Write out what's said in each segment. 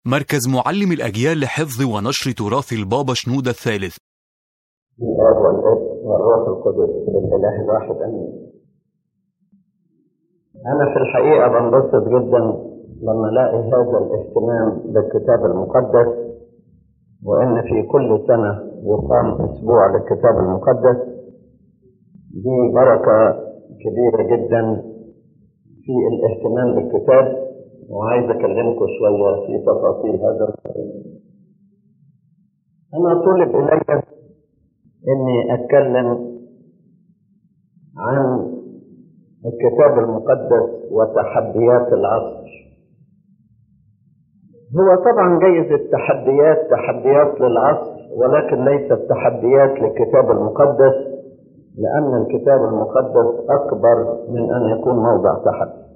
مركز معلم الأجيال لحفظ ونشر تراث البابا شنودة الثالث. الآب والابن والروح القدس الإله الواحد آمين. أنا في الحقيقة بنبسط جدا لما ألاقي هذا الاهتمام بالكتاب المقدس، وإن في كل سنة يقام أسبوع للكتاب المقدس. دي بركة كبيرة جدا في الاهتمام بالكتاب، وعايز أكلمكم شوية في تفاصيل هذا الكتاب. أنا طلب إلي إني أتكلم عن الكتاب المقدس وتحديات العصر. هو طبعا جايز التحديات تحديات للعصر، ولكن ليست تحديات للكتاب المقدس، لأن الكتاب المقدس أكبر من أن يكون موضع تحدي.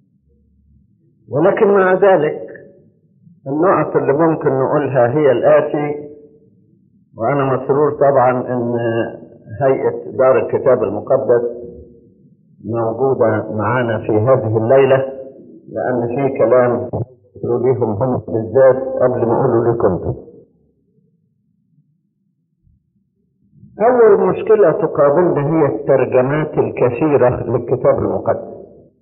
ولكن مع ذلك النقط اللي ممكن نقولها هي الآتي، وأنا مسرور طبعا أن هيئة دار الكتاب المقدس موجودة معانا في هذه الليلة، لأن في كلام يقولوا ليهم هم بالذات قبل ما أقولوا لكم انتم. أول مشكلة تقابلنا هي الترجمات الكثيرة للكتاب المقدس،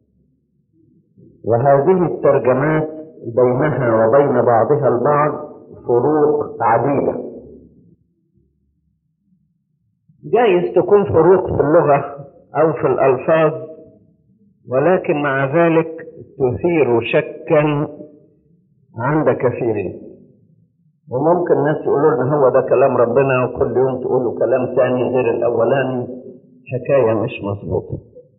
وهذه الترجمات بينها وبين بعضها البعض فروق عديدة. جايز تكون فروق في اللغة أو في الألفاظ، ولكن مع ذلك تثير شكا عند كثيرين. وممكن الناس يقولوا لنا هو ده كلام ربنا، وكل يوم تقولوا كلام ثاني غير الأولاني، حكاية مش مظبوطة.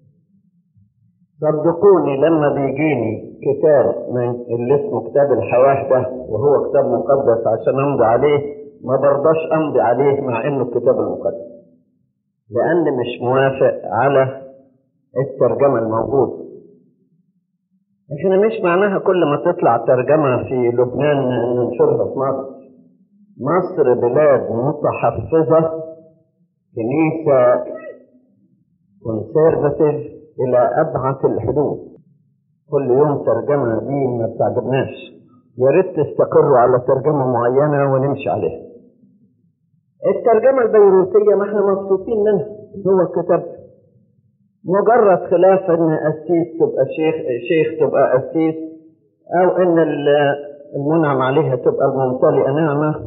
صدقوني لما بيجيني كتاب من اللي اسمه كتاب الحياة ده، وهو كتاب مقدس عشان أمضي عليه، ما برضاش أمضي عليه مع إنه الكتاب المقدس، لأن مش موافق على الترجمة الموجودة. احنا مش معناها كل ما تطلع ترجمة في لبنان ننشرها في مصر. مصر بلاد متحفظة، كنيسة كونسيرفاتيف إلى أبعد الحدود. كل يوم ترجمة دي ما بتعجبناش، يا ريت تستقروا على ترجمة معينة ونمشي عليها. الترجمة البيروتية ما احنا مبسوطين منها، هو الكتاب مجرد خلاف ان قسيس تبقى شيخ تبقى قسيس، او ان المنعم عليها تبقى الممتلئة نعمة،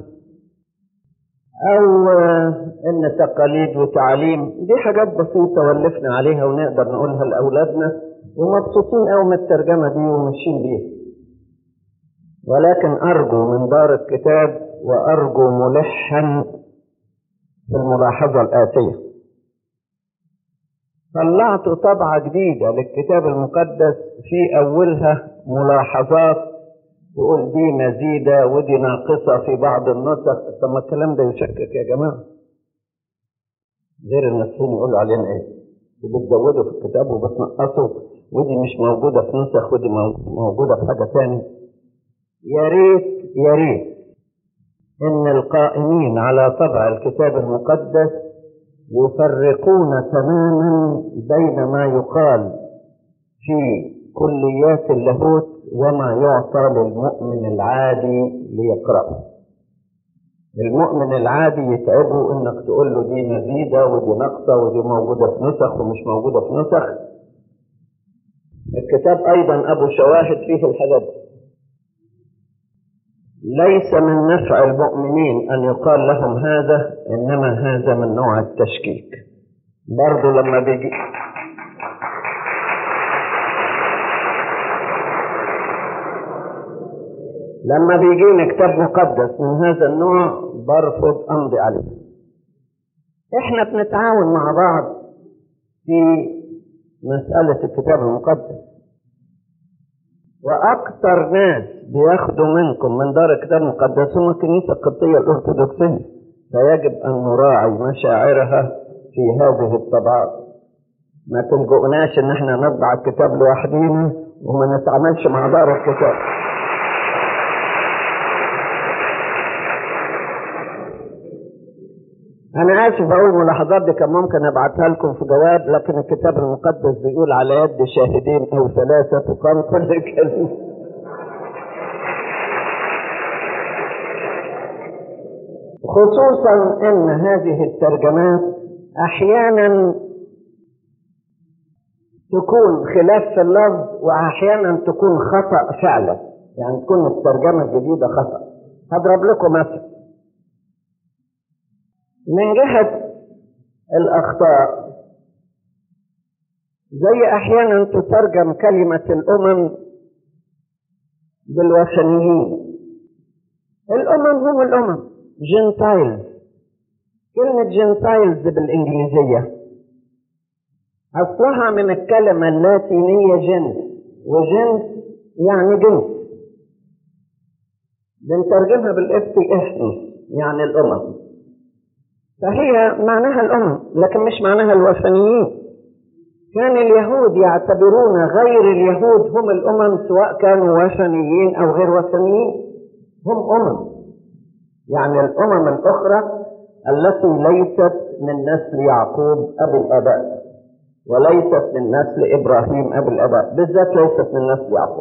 او ان تقاليد وتعاليم. دي حاجات بسيطة ولفنا عليها ونقدر نقولها لأولادنا، ومبسوطين قوي من الترجمة دي وماشيين بيها. ولكن أرجو من دار الكتاب وأرجو ملحا في الملاحظة الآتية. طلعت طبعة جديدة للكتاب المقدس، في أولها ملاحظات تقول دي مزيدة ودي ناقصة في بعض النسخ. طب ما الكلام ده يشكك يا جماعة، غير المسيحيين يقولوا علينا ايه؟ بتزودوا في الكتاب وبتنقصوا، ودي مش موجودة في نسخ ودي موجودة في حاجة تاني. يا ريت إن القائمين على طبع الكتاب المقدس يفرقون تماما بين ما يقال في كليات اللاهوت وما يعطى للمؤمن العادي ليقرأه. المؤمن العادي يتعبه انك تقول له دي مزيدة ودي ناقصة ودي موجودة في نسخ ومش موجودة في نسخ. الكتاب ايضا ابو شواهد فيه الحاجات دي. ليس من نفع المؤمنين ان يقال لهم هذا، انما هذا من نوع التشكيك. برضو لما بيجينا كتاب مقدس من هذا النوع برفض أمضي عليه. احنا بنتعاون مع بعض في مسألة الكتاب المقدس، وأكثر ناس بياخدوا منكم من دار الكتاب المقدس هم الكنيسة القبطية الأرثوذكسية، فيجب أن نراعي مشاعرها في هذه الطبعات. ما تلجؤناش ان احنا نطبع الكتاب لوحدينا وما نتعاملش مع دار الكتاب. أنا آسف أقول الملاحظات دي كان ممكن أبعتها لكم في جواب، لكن الكتاب المقدس بيقول على يد شاهدين أو ثلاثة تقام كل كلمة. خصوصا ان هذه الترجمات احيانا تكون خلاف في اللفظ واحيانا تكون خطأ فعلا، يعني تكون الترجمة الجديدة خطأ. هضرب لكم مثل من جهة الأخطاء، زي أحيانا تترجم كلمة الأمم بالوثنيين. الأمم هم الأمم، جنتايلز. كلمة جنتايلز بالإنجليزية أصلها من الكلمة اللاتينية جنس، وجنس يعني جنس، بنترجمها بالإفتي إحنس يعني الأمم، فهي معناها الأمم لكن مش معناها الوثنيين. كان اليهود يعتبرون غير اليهود هم الأمم، سواء كانوا وثنيين أو غير وثنيين، هم أمم. يعني الأمم الأخرى التي ليست من نسل يعقوب أبي الآباء وليست من نسل إبراهيم أبي الآباء، بالذات ليست من نسل يعقوب،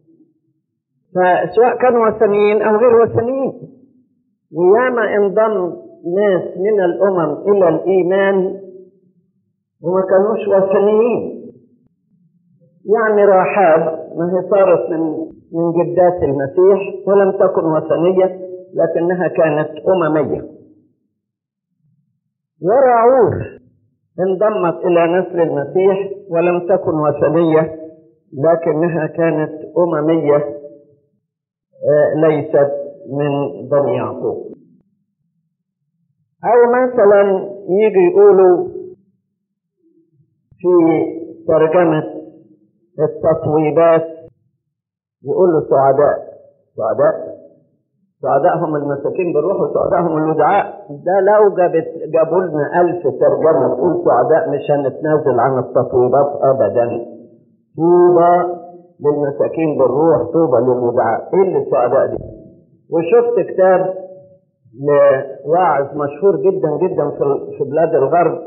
فسواء كانوا وثنيين أو غير وثنيين. وياما انضم ناس من الأمم إلى الإيمان وما كانوش وثنيين. يعني رحاب ما هي صارت من جدات المسيح ولم تكن وثنية لكنها كانت أممية. وراعور انضمت إلى نسل المسيح ولم تكن وثنية لكنها كانت أممية ليست من بني يعقوب. أو مثلا يجي يقولوا في ترجمة التطويبات يقولوا سعداء هم المساكين بالروح وسعداء هم الودعاء. ده لو جابوا لنا 1000 ترجمة تقول سعداء مش هنتنازل عن التطويبات أبدا. طوبى للمساكين بالروح، طوبى للودعاء. ايه اللي سعداء دي؟ وشفت كتاب لواعظ مشهور جدا جدا في بلاد الغرب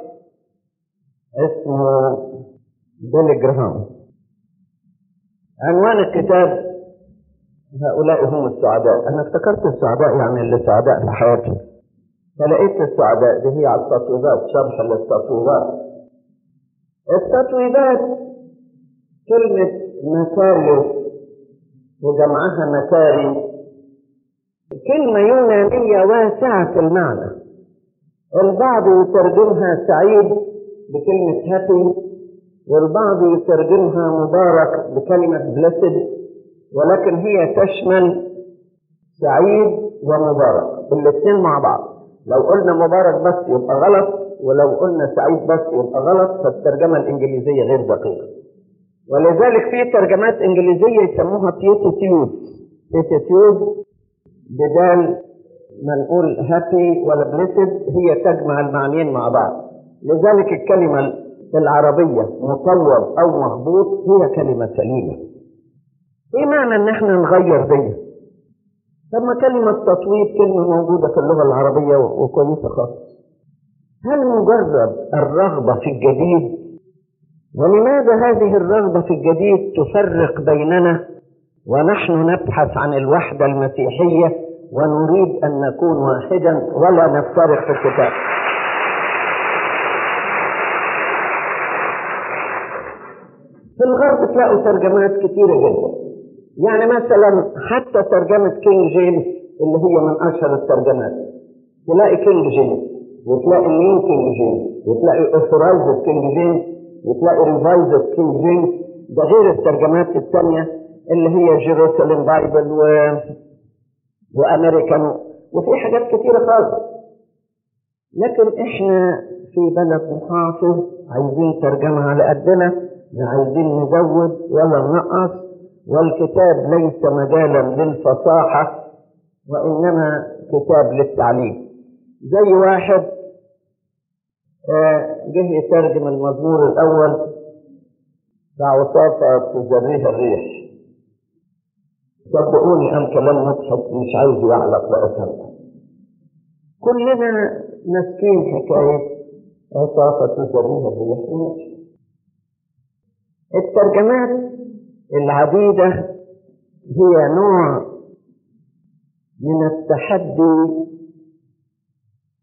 اسمه بيلي جراهام. عنوان الكتاب هؤلاء هم السعداء. أنا افتكرت السعداء يعني اللي سعداء في حياتهم، فلقيت السعداء دي هي على التطويبات، شرح للتطويبات. التطويبات كلمة مكاريوس وجمعها مكاري كلمة يونانية واسعة المعنى. البعض يترجمها سعيد بكلمة هابي، والبعض يترجمها مبارك بكلمة بلسد، ولكن هي تشمل سعيد ومبارك الاثنين مع بعض. لو قلنا مبارك بس يبقى غلط، ولو قلنا سعيد بس يبقى غلط، فالترجمة الإنجليزية غير دقيقة. ولذلك في ترجمات إنجليزية يسموها بيتيتيود بدال ما نقول هابي ولا بلسد، هي تجمع المعنيين مع بعض. لذلك الكلمة العربية مطور أو مهبوط هي كلمة سليمة. ايه معنى ان احنا نغير دي؟ لما كلمة تطويب كلمة موجودة في اللغة العربية وكويسة خالص. هل مجرد الرغبة في الجديد؟ ولماذا هذه الرغبة في الجديد تفرق بيننا ونحن نبحث عن الوحدة المسيحية ونريد أن نكون واحدا ولا نفترق في الكتاب؟ في الغرب تلاقوا ترجمات كثيرة جدا. يعني مثلا حتى ترجمة كينج جيمس اللي هي من أشهر الترجمات، تلاقي كينج جيمس وتلاقي نيو كينج جيمس وتلاقي أوثورايزد كينج جيمس وتلاقي ريفايزد كينج جيمس. ده غير الترجمات الثانية اللي هي جيروساليم بايبل وأمريكان وفي حاجات كثيرة خالص. لكن إحنا في بلد محافظ عايزين ترجمة على قدنا، لا عايزين نزود ولا ننقص، والكتاب ليس مجالا للفصاحة وإنما كتاب للتعليم. زي واحد جه يترجم المزمور الأول بعصافة تزريها الريح. صدقوني أم كلام مضحك مش عايز يعلق بقى. كلنا مسكين حكاية عصافة تزريها الريح. الترجمات العديدة هي نوع من التحدي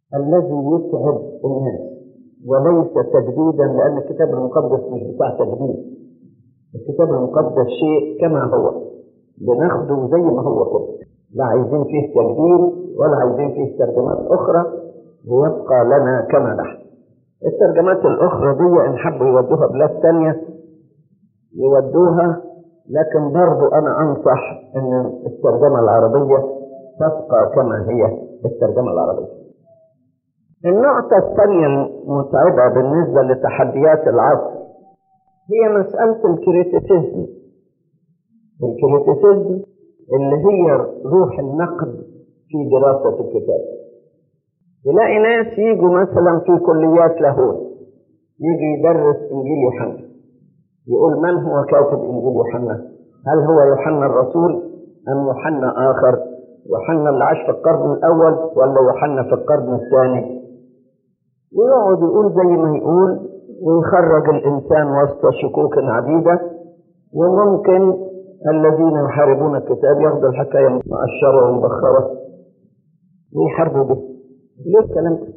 الذي يتعب الناس وليس تجديدا، لأن الكتاب المقدس مش بتاع تجديد. الكتاب المقدس شيء كما هو، بناخده زي ما هو كده، لا عايزين فيه تجديد ولا عايزين فيه ترجمات أخرى، ويبقى لنا كما نحن. الترجمات الأخرى دي إن حبوا يودوها بلاد تانية يودوها، لكن برضو أنا أنصح أن الترجمة العربية تبقى كما هي الترجمة العربية. النقطة الثانية المتعبة بالنسبة لتحديات العصر هي مسألة الكريتيسيزم. الكريتيسيزم اللي هي روح النقد في دراسة الكتاب. تلاقي ناس يجوا مثلا في كليات لاهوت يجي يدرس إنجيل يوحنا، يقول من هو كاتب إنجيل يوحنا؟ هل هو يوحنا الرسول أم يوحنا آخر؟ يوحنا اللي عاش في القرن الأول ولا يوحنا في القرن الثاني؟ ويقعد يقول زي ما يقول، ويخرج الإنسان وسط شكوك عديدة، وممكن الذين يحاربون الكتاب ياخذوا الحكاية مقشرة ومبخرة ويحاربوا به. ليه الكلام ده؟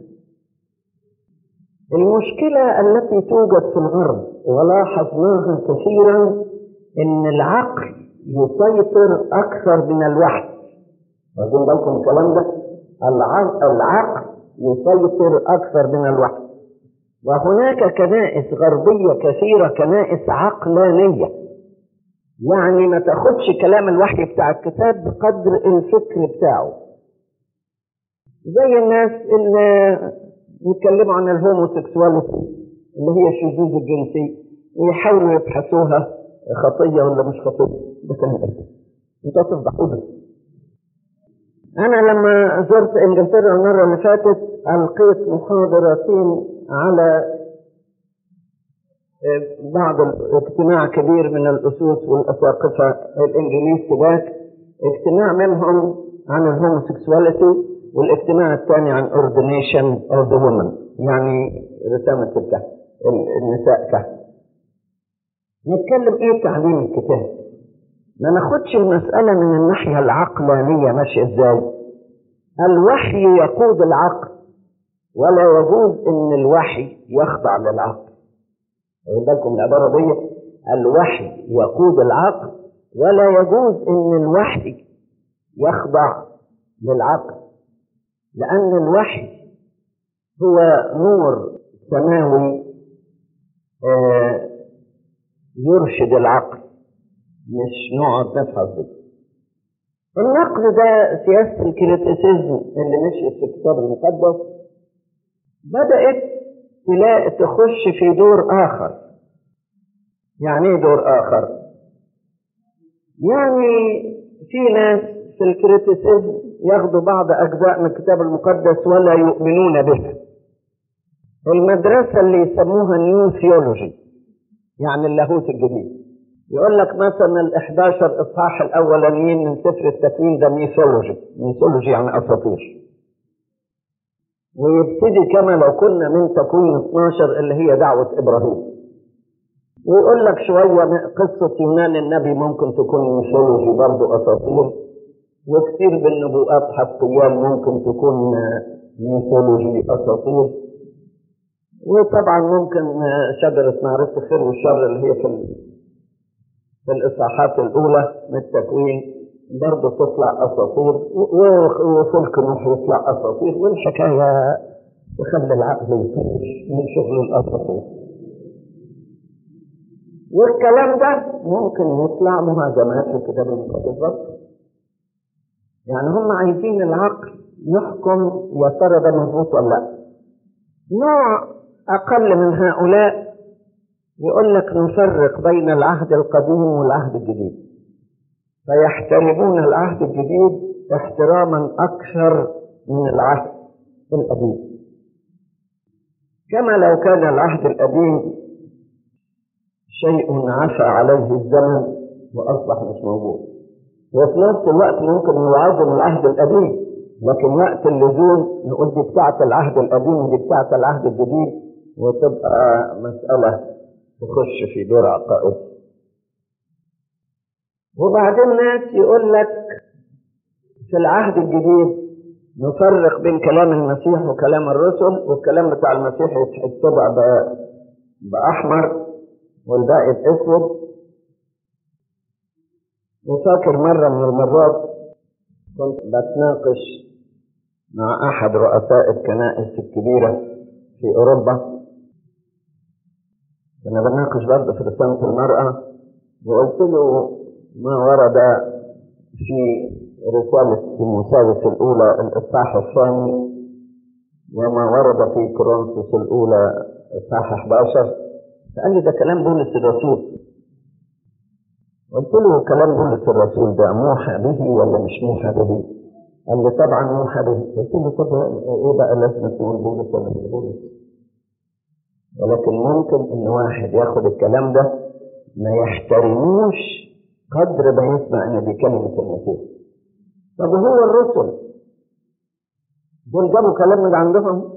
المشكلة التي توجد في الغرب ولاحظناها كثيرا ان العقل يسيطر اكثر من الوحي. واخدين بالكم الكلام ده؟ العقل يسيطر اكثر من الوحي. وهناك كنائس غربية كثيرة كنائس عقلانية، يعني ما تاخدش كلام الوحي بتاع الكتاب بقدر الفكر بتاعه، زي الناس اللي يتكلموا عن الهوموسيكسواليتي اللي هي الشذوذ الجنسي ويحاولوا يبحثوها خطية ولا مش خطية. ده كلام ايه؟ انتوا تفضحوا ده. انا لما زرت انجلترا المرة اللي فاتت القيت محاضرتين على بعض اجتماع كبير من الاسوس والاساقفة الانجليز هناك، اجتماع منهم عن الهوموسيكسواليتي والاجتماع الثاني عن ordination of the women، يعني رسامة الكهف، النساء كهف. نتكلم ايه تعليم الكتاب، ما ناخدش المسألة من الناحية العقلانية ماشية ازاي. الوحي يقود العقل ولا يجوز ان الوحي يخضع للعقل. واخد بالكم العبارة دي؟ الوحي يقود العقل ولا يجوز ان الوحي يخضع للعقل، لأن الوحي هو نور سماوي يرشد العقل، مش نقعد نفحص به. النقد ده سياسة الكريتيسيزم اللي مشيت في الكتاب المقدس بدأت تخش في دور آخر. يعني ايه دور آخر؟ يعني في ناس في الكريتيسيزم ياخدوا بعض أجزاء من الكتاب المقدس ولا يؤمنون بها. المدرسة اللي يسموها نيو ثيولوجي، يعني اللاهوت الجديد، يقول لك مثلا ال11 إصحاح الأولانيين من سفر التكوين ده ميثولوجي. ميثولوجي يعني أساطير. ويبتدي كما لو كنا من تكوين 12 اللي هي دعوة إبراهيم، ويقول لك شوية قصة يونان النبي ممكن تكون ميثولوجي برضو أساطير، وكثير بالنبوءات حقيقية ممكن تكون ميثولوجي أساطير، وطبعا ممكن شجرة معرفة الخير والشر اللي هي في الإصحاحات الأولى من التكوين برضه تطلع أساطير، وفلك نوح يطلع أساطير، والحكاية تخلي العقل يطير من شغل الأساطير. والكلام ده ممكن يطلع مهاجمات في الكتاب المقدس برضه. يعني هم عايزين العقل يحكم يا ترى ده مظبوط ولا لا. نوع أقل من هؤلاء يقول لك نفرق بين العهد القديم والعهد الجديد، فيحترمون العهد الجديد احتراما أكثر من العهد القديم، كما لو كان العهد القديم شيء عفى عليه الزمن وأصبح مش موجود. وفي نفس الوقت ممكن نعظم العهد القديم، لكن وقت اللزوم نقول دي بتاعة العهد القديم ودي بتاعة العهد الجديد، وتبقى مسألة تخش في دور عقائد. وبعدين ناس يقول لك في العهد الجديد نفرق بين كلام المسيح وكلام الرسل، والكلام بتاع المسيح يتبع بأحمر والباقي بأسود. وفاكر مرة من المرات كنت بتناقش مع أحد رؤساء الكنائس الكبيرة في أوروبا، كنا بناقش برضه في رسالة المرأة، وقلت له ما ورد في رسالة تيموثاوس الأولى الإصحاح الثاني وما ورد في كورنثوس الأولى الإصحاح 11. فقال لي ده كلام بولس الرسول. قلت له كلام بولس الرسول ده موحى به ولا مش موحى به؟ قال لي طبعا موحى به. قلت له طب ايه بقى لازم تقول بولس ولا مش بولس؟ ولكن ممكن ان واحد ياخد الكلام ده ما يحترموش قدر ما يسمع ان دي كلمة المسيح. طب هو الرسل دول جابوا كلام من عندهم؟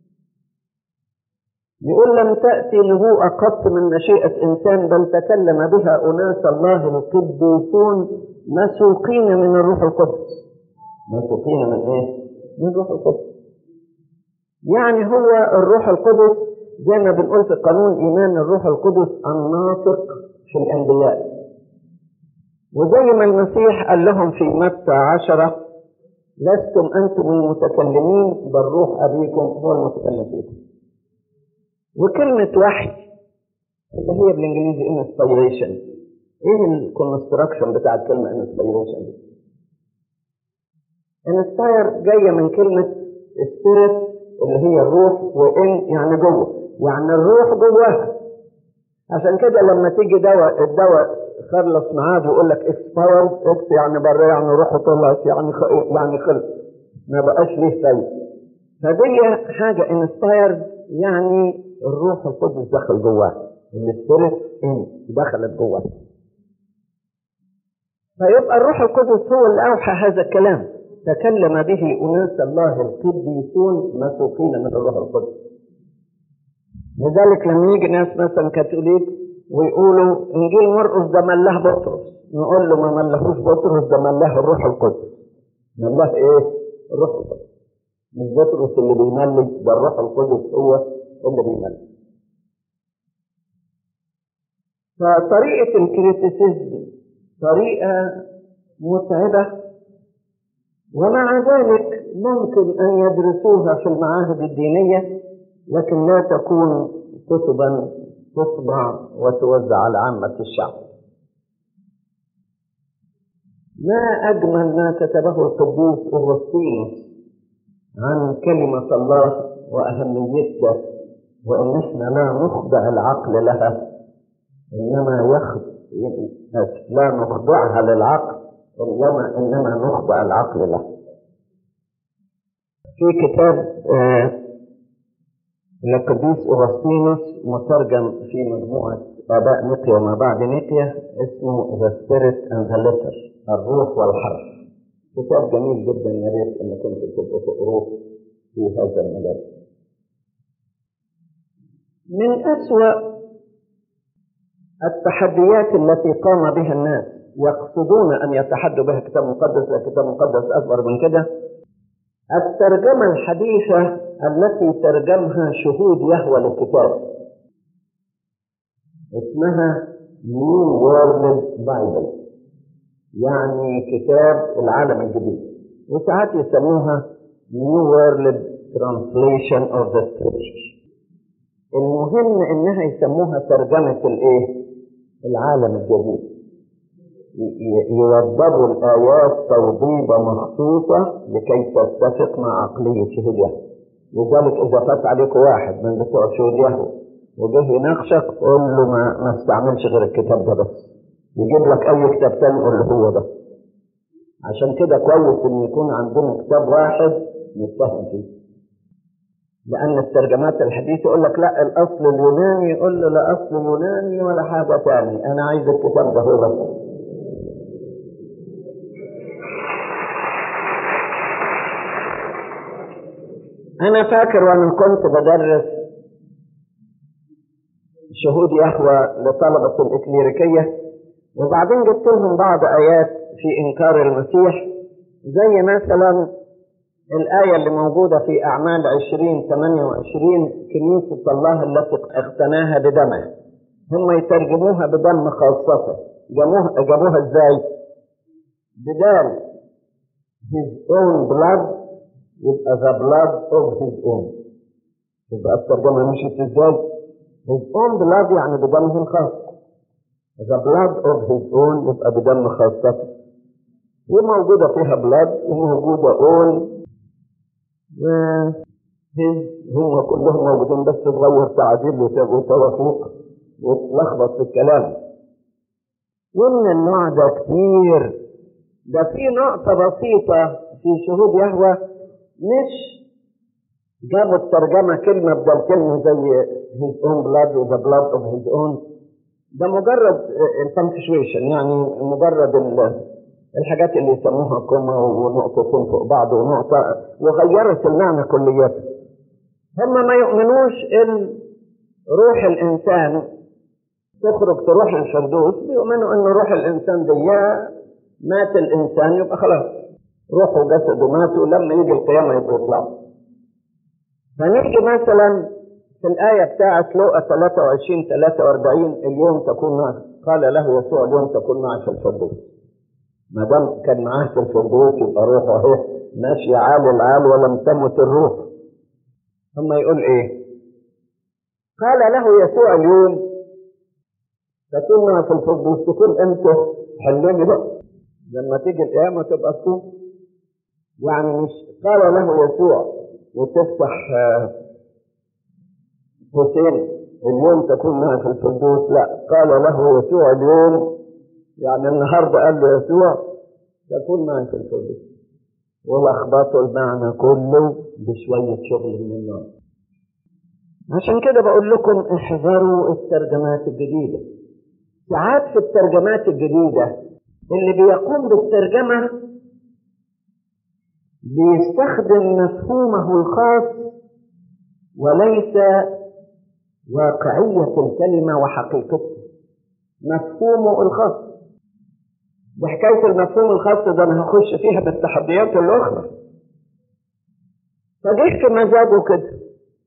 يقول لم تأتي نبوءة قط من مشيئة إنسان، بل تكلم بها أناس الله القديسون مسوقين من الروح القدس. مسوقين من إيه؟ من الروح القدس. يعني هو الروح القدس زي ما بنقول في قانون إيمان الروح القدس الناطق في الأنبياء. وزي ما المسيح قال لهم في متى 10 لستم أنتم المتكلمين بل روح أبيكم هو المتكلم فيكم. وكلمة وحي اللي هي بالإنجليزي inspiration، إيه الكونستراكشن بتاع الكلمة inspiration دي؟ inspire جاية من كلمة spirit اللي هي الروح، وإن يعني جوه، يعني الروح جواها. عشان كده لما تيجي الدواء خلص معاد ويقول لك expired، اكس يعني بره، يعني روحه طلعت، يعني خلص ما بقاش ليه فايدة. فدي حاجة inspired يعني الروح القدس دخل جواه، السبيريت دخلت جواه. فيبقى الروح القدس هو اللي أوحى هذا الكلام، تكلم به أناس الله القديسون مسوقين من الروح القدس. لذلك لما يجي ناس مثلا كاثوليك ويقولوا إنجيل مرقس ده ملاه بطرس، نقول له ما ملهوش بطرس، ده ملاه الروح القدس. ملاه إيه؟ الروح القدس. مش بطرس اللي بيملي، ده الروح القدس هو اللي بيملي. فطريقة الكريتيسيزم طريقة متعبة، ومع ذلك ممكن أن يدرسوها في المعاهد الدينية، لكن لا تكون كتبا تطبع وتوزع على عامة الشعب. ما أجمل ما كتبه القديس أغسطينوس عن كلمة الله وأهميتها، وإن إحنا لا نخضع العقل لها، إنما لا نخضعها للعقل، إنما نخضع العقل لها. في كتاب للقديس أغسطينوس مترجم في مجموعة آباء نقيا وما بعد نقيا اسمه The Spirit and the Letter، الروح والحرف. كتاب جميل جدا، يا ريت ان كنتوا تبقوا تقروه في هذا المجال. من أسوأ التحديات التي قام بها الناس يقصدون ان يتحدوا بها كتاب مقدس، لا كتاب مقدس اكبر من كده، الترجمة الحديثة التي ترجمها شهود يهوى للكتاب اسمها New World Bible، يعني كتاب العالم الجديد، وساعات يسموها New World Translation of the Scripture. المهم انها يسموها ترجمة العالم الجديد، يوضبوا الآيات توضيبة مخصوصة لكي تتفق مع عقلية شهود يهوى. لذلك إذا فات عليك واحد من بتوع شهود يهوى وجه يناقشك قول له ما استعملش غير الكتاب ده بس، يجيب لك أي كتاب تاني قول له هو ده. عشان كده كويس إن يكون عندنا كتاب واحد نتفهم فيه، لأن الترجمات الحديثة يقول لك لا الأصل اليوناني، يقول له لا أصل يوناني ولا حاجة تاني، أنا عايز الكتاب ده هو بس. أنا فاكر وأنا كنت بدرس شهود يهوى لطلبة الإكليريكية، وبعدين جبت لهم بعض آيات في إنكار المسيح، زي مثلا الآية اللي موجودة في أعمال 20:28 كنيسة الله التي اقتناها بدمه، هم يترجموها بدم خاصته. جابوها ازاي؟ بدال his own blood يبقى the blood of his own. يبقى الترجمة مشيت ازاي؟ his own blood يعني بدمه الخاص، the blood of his own يبقى بدم خاصته. وموجودة فيها blood وموجودة own هم كلهم موجودين، بس تغير تعديل وتوافيق وتلخبط في الكلام. ومن النوع ده كتير. ده في نقطة بسيطة في شهود يهوه، مش جابوا الترجمة كلمة بدل كلمة زي his own blood و the blood of his own. ده مجرد البنكشويشن، يعني مجرد الحاجات اللي يسموها كوما ونقطتين فوق بعض ونقطة، وغيرت المعنى كلياته. هم ما يؤمنوش ان روح الانسان تخرج تروح الفردوس، بيؤمنوا ان روح الانسان دي مات الانسان يبقى خلاص روحه وجسده ماتوا، لما يجي القيامة يبقوا يطلعوا. فنيجي مثلا في الآية بتاعت لوقا 23:43 اليوم تكون معك، قال له يسوع اليوم تكون معك في الفردوس. ما دام كان معاه في الفردوس يبقى روحه اهي ماشية عالي العال ولم تمت الروح. ثم يقول ايه؟ قال له يسوع اليوم تكون معك في الفردوس. تكون امتى؟ حلمي بقى لما تيجي القيامة تبقى تكون. يعني مش قال له يسوع وتفتح حسين اليوم تكون معي في الفردوس، لا، قال له يسوع اليوم، يعني النهارده قال له يسوع تكون معي في الفردوس. ولخبطوا المعنى كله بشوية شغل من النار. عشان كده بقول لكم احذروا الترجمات الجديدة. ساعات في الترجمات الجديدة اللي بيقوم بالترجمة بيستخدم مفهومه الخاص وليس واقعية الكلمة وحقيقتها، مفهومه الخاص. وحكاية المفهوم الخاص ده أنا هخش فيها بالتحديات الأخرى. فجيت في مزاجه كده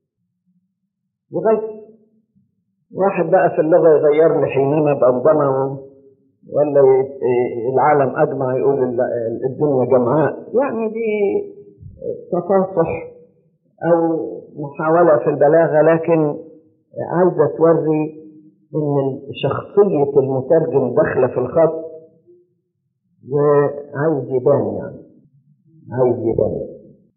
يغير. واحد بقى في اللغة يغير لي حينما بأنظمة، ولا العالم أجمع يقول الدنيا جمعاء. يعني دي تفاصح أو محاولة في البلاغة، لكن عايزة توري إن شخصية المترجم داخلة في الخط وعايز يبان، يعني عايز يبان.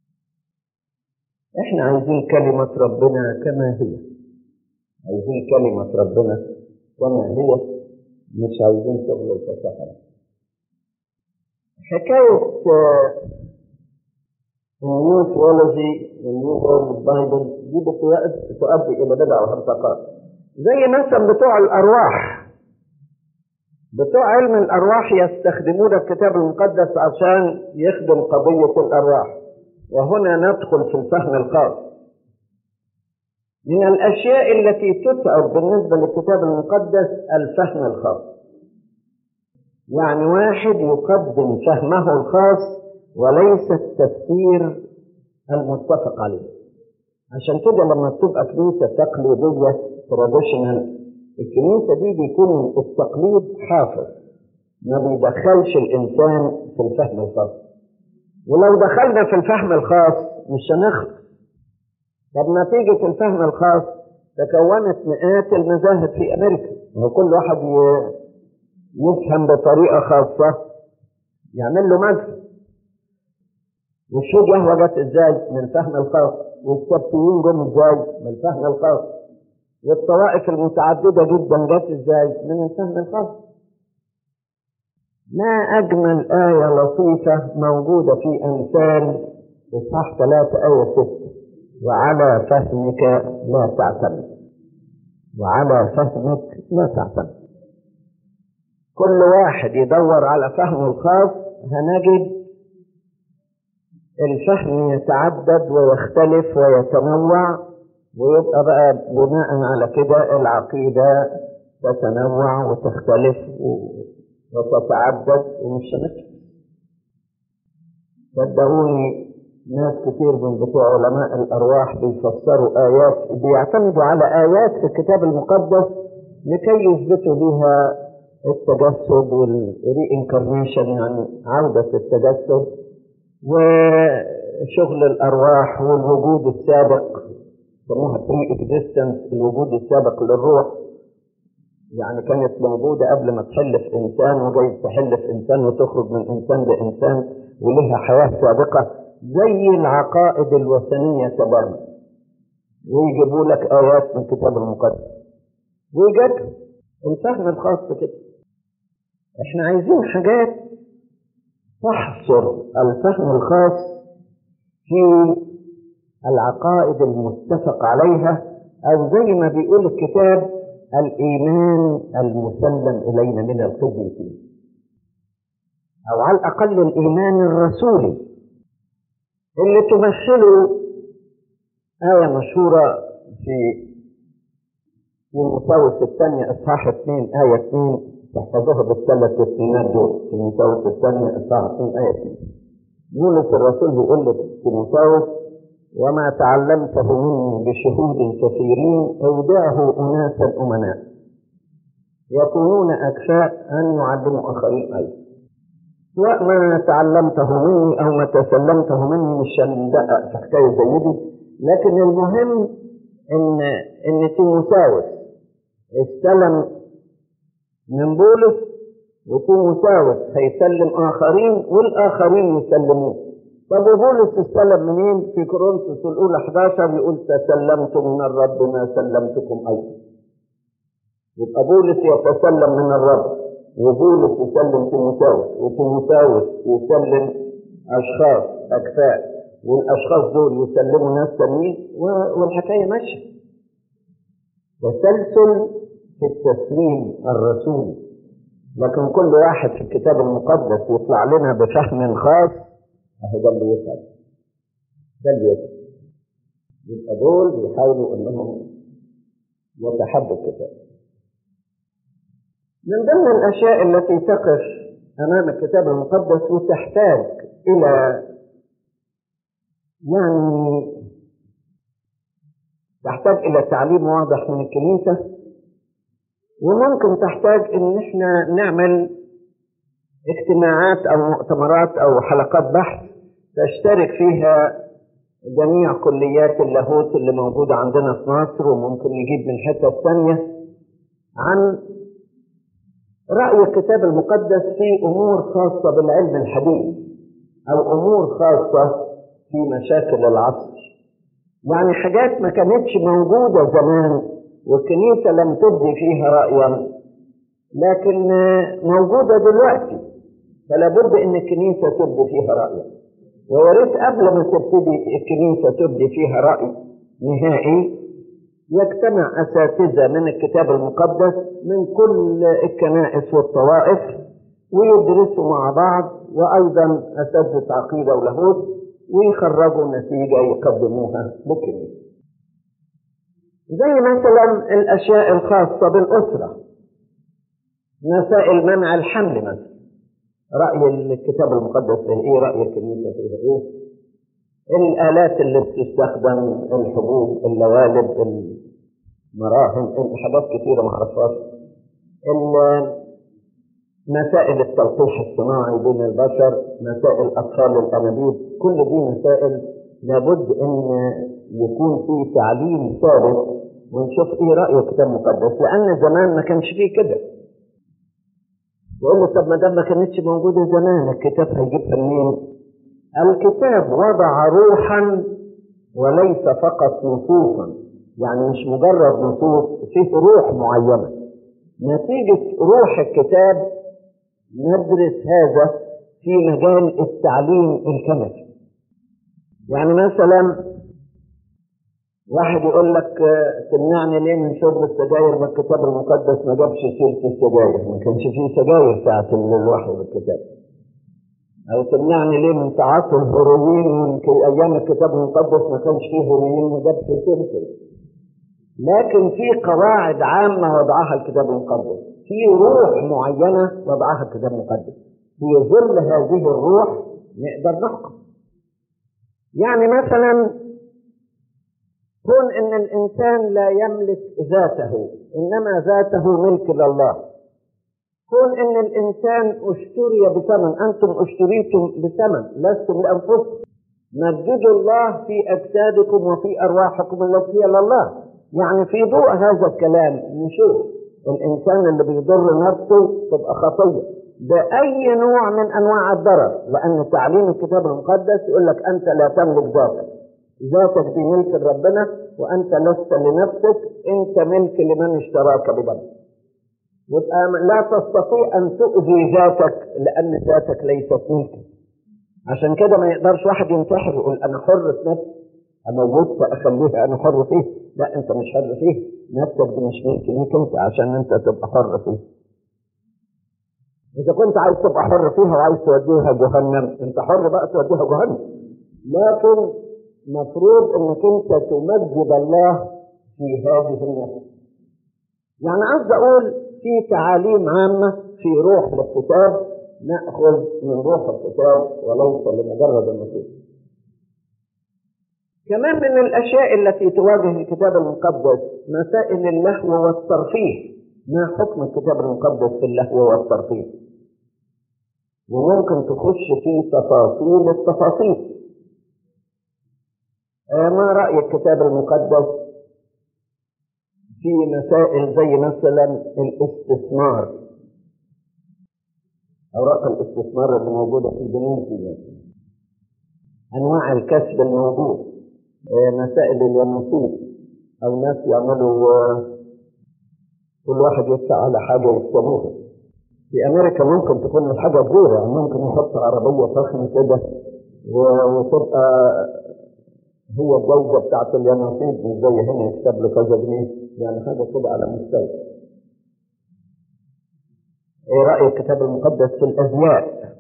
إحنا عايزين كلمة ربنا كما هي، عايزين كلمة ربنا كما هي، مش عايزين شغل الفصاحة. حكاية النيو ثيولوجي والنيو وورلد بايبل دي بتؤدي إلى بدع وهرطقات. زي مثلا بتوع الأرواح، بتوع علم الأرواح يستخدمون الكتاب المقدس عشان يخدم قضية الأرواح. وهنا ندخل في الفهم الخاص. من الأشياء التي تتعب بالنسبة للكتاب المقدس الفهم الخاص. يعني واحد يقدم فهمه الخاص وليس التفسير المتفق عليه. عشان كده لما تبقى كنيسة تقليدية تراديشنال، الكنيسة دي بيكون التقليد حافظ، ما بيدخلش الإنسان في الفهم الخاص. ولو دخلنا في الفهم الخاص مش هنخلص. طب نتيجة الفهم الخاص تكونت مئات المذاهب في أمريكا، وكل واحد يفهم بطريقة خاصة يعمل له مذهب. والشهود يهوه جت ازاي؟ من الفهم الخاص. والسبتيين جم ازاي؟ من الفهم الخاص. والطوائف المتعددة جدا جت ازاي؟ من الفهم الخاص. ما أجمل آية لطيفة موجودة في أمثال إصحاح 3 آية 6: وعلى فهمك لا تعتمد، وعلى فهمك لا تعتمد. كل واحد يدور على فهمه الخاص هنجد الفهم يتعدد ويختلف ويتنوع، ويبقى بقى بناء على كده العقيدة تتنوع وتختلف وتتعدد ومش هنخلص. صدقوني ناس كتير من بتوع علماء الأرواح بيفسروا آيات، بيعتمدوا على آيات في الكتاب المقدس لكي يثبتوا بها التجسد والرينكارنيشن، يعني عودة التجسد وشغل الأرواح والوجود السابق، يسموها بري اكزيستنس، الوجود السابق للروح. يعني كانت موجودة قبل ما تحل في إنسان، وجاي تحل في إنسان وتخرج من إنسان لإنسان ولها حياة سابقة، زي العقائد الوثنية تماما. ويجيبوا لك آيات من الكتاب المقدس ويجيب الفهم الخاص كده. احنا عايزين حاجات تحصر الفهم الخاص في العقائد المتفق عليها، أو زي ما بيقول الكتاب الإيمان المسلم إلينا من القديسين، أو على الأقل الإيمان الرسولي اللي تمثله آية مشهورة في تيموثاوس الثانية إصحاح 2 آية 2، تحفظوها بالثلاث اثنينات دول. تيموثاوس الثانية إصحاح 2 آية 2، بولس الرسول بيقول لتيموثاوس: وما تعلمته مني بشهود كثيرين أودعه أناسا أمناء يكونون أكفاء أن يعلموا آخرين أيضا. سواء ما تعلمته مني أو ما تسلمته مني، مش هندقق في حكاية زي دي، لكن المهم إن تيموثاوس استلم من بولس، وتيموثاوس هيسلم آخرين والآخرين يسلموه. طب وبولس استلم منين؟ في كورنثوس الأولى 11 يقول: تسلمت من الرب ما سلمتكم أيضا. يبقى بولس يتسلم من الرب، وبولس يسلم تيموثاوس، وتيموثاوس يسلم أشخاص أكفاء، والأشخاص دول يسلموا ناس تانيين، والحكاية ماشية. تسلسل في التسليم الرسولي. لكن كل واحد في الكتاب المقدس يطلع لنا بفهم خاص، اهو ده اللي يفهم، ده اللي يفهم. يبقى دول بيحاولوا انهم يتحدوا الكتاب. من ضمن الاشياء التي تقف امام الكتاب المقدس وتحتاج الى تحتاج الى تعليم واضح من الكنيسة، وممكن تحتاج ان احنا نعمل اجتماعات او مؤتمرات او حلقات بحث تشترك فيها جميع كليات اللاهوت اللي موجودة عندنا في مصر، وممكن نجيب من حتة ثانية، عن رأي الكتاب المقدس في أمور خاصة بالعلم الحديث أو أمور خاصة في مشاكل العصر. يعني حاجات ما كانتش موجودة زمان والكنيسة لم تبدي فيها رأيا، لكن موجودة دلوقتي، فلا بد ان الكنيسة تبدي فيها رأيا. وياريت قبل ما تبتدي الكنيسة تبدي فيها رأي نهائي يجتمع أساتذة من الكتاب المقدس من كل الكنائس والطوائف ويدرسوا مع بعض، وأيضا أساتذة عقيدة ولاهوت، ويخرجوا نتيجة يقدموها للكنيسة. زي مثلا الأشياء الخاصة بالأسرة، مسائل منع الحمل مثلا، رأي الكتاب المقدس إيه؟ رأي الكنيسة فيها إيه؟ الآلات اللي بتستخدم، الحبوب، اللوالب، المراهم، حاجات كثيرة ما أعرفهاش، مسائل التلقيح الصناعي بين البشر، مسائل أطفال الأنابيب، كل دي مسائل لابد أن يكون في تعليم ثابت ونشوف إيه رأي الكتاب المقدس، لأن زمان ما كانش فيه كده. يقول له: طب ما دام ما كانتش موجودة زمان الكتاب هيجيبها منين؟ الكتاب وضع روحا وليس فقط نصوصا، يعني مش مجرد نصوص، فيه روح معينة. نتيجة روح الكتاب ندرس هذا في مجال التعليم الكنسي. يعني مثلا واحد يقول لك: تمنعني ليه من شرب السجاير؟ ما الكتاب المقدس ما جابش سيرة السجاير، ما كانش فيه سجاير ساعة الوحي بالكتاب. أو تمنعني ليه من تعاطي الهيروين؟ أيام الكتاب المقدس ما كانش فيه هيروين، ما جابش سيرته. لكن في قواعد عامة وضعها الكتاب المقدس، في روح معينة وضعها الكتاب المقدس، في ظل هذه الروح نقدر نحكم. يعني مثلا كون ان الانسان لا يملك ذاته، انما ذاته ملك لله. كون ان الانسان اشتري بثمن، انتم اشتريتم بثمن لستم لانفسكم، مجدوا الله في اجسادكم وفي ارواحكم التي هي لله. يعني في ضوء هذا الكلام نشوف الانسان اللي بيضر نفسه تبقى خطيه باي نوع من انواع الضرر، لان تعليم الكتاب المقدس يقول لك انت لا تملك ذاتك، ذاتك دي ملك ربنا، وانت لست لنفسك، انت ملك لمن اشتراك بدمه. يبقى لا تستطيع ان تؤذي ذاتك لان ذاتك ليست ملكك. عشان كده ما يقدرش واحد ينتحر ويقول انا حر في نفسي، اموت اخليها انا حر فيه. لا، انت مش حر فيه، نفسك دي مش ملك ليك انت عشان انت تبقى حر فيه. اذا كنت عايز تبقى حر فيها وعايز توديها جهنم، انت حر بقى توديها جهنم، لكن مفروض انك انت تمجد الله في هذه النفس. يعني قصدي اقول في تعاليم عامه في روح الكتاب، ناخذ من روح الكتاب وليس لمجرد النصوص. كمان من الاشياء التي تواجه الكتاب المقدس مسائل اللهو والترفيه. ما حكم الكتاب المقدس في اللهو والترفيه؟ وممكن تخش في تفاصيل التفاصيل. ما رأي الكتاب المقدس في مسائل زي مثلا الاستثمار، أوراق الاستثمار اللي موجودة في البنوك، أنواع الكسب الموجود، مسائل اليانصيب، أو ناس يعملوا كل واحد يدفع على حاجة يكسبوها. في أمريكا ممكن تكون الحاجة كبيرة، يعني ممكن يحط عربية فخمة كده وتبقى هي الجوزة بتاعت اليانصيب، مش زي هنا يكسب له كذا جنيه، يعني حاجة كده على مستوى. ايه رأي الكتاب المقدس في الأزياء؟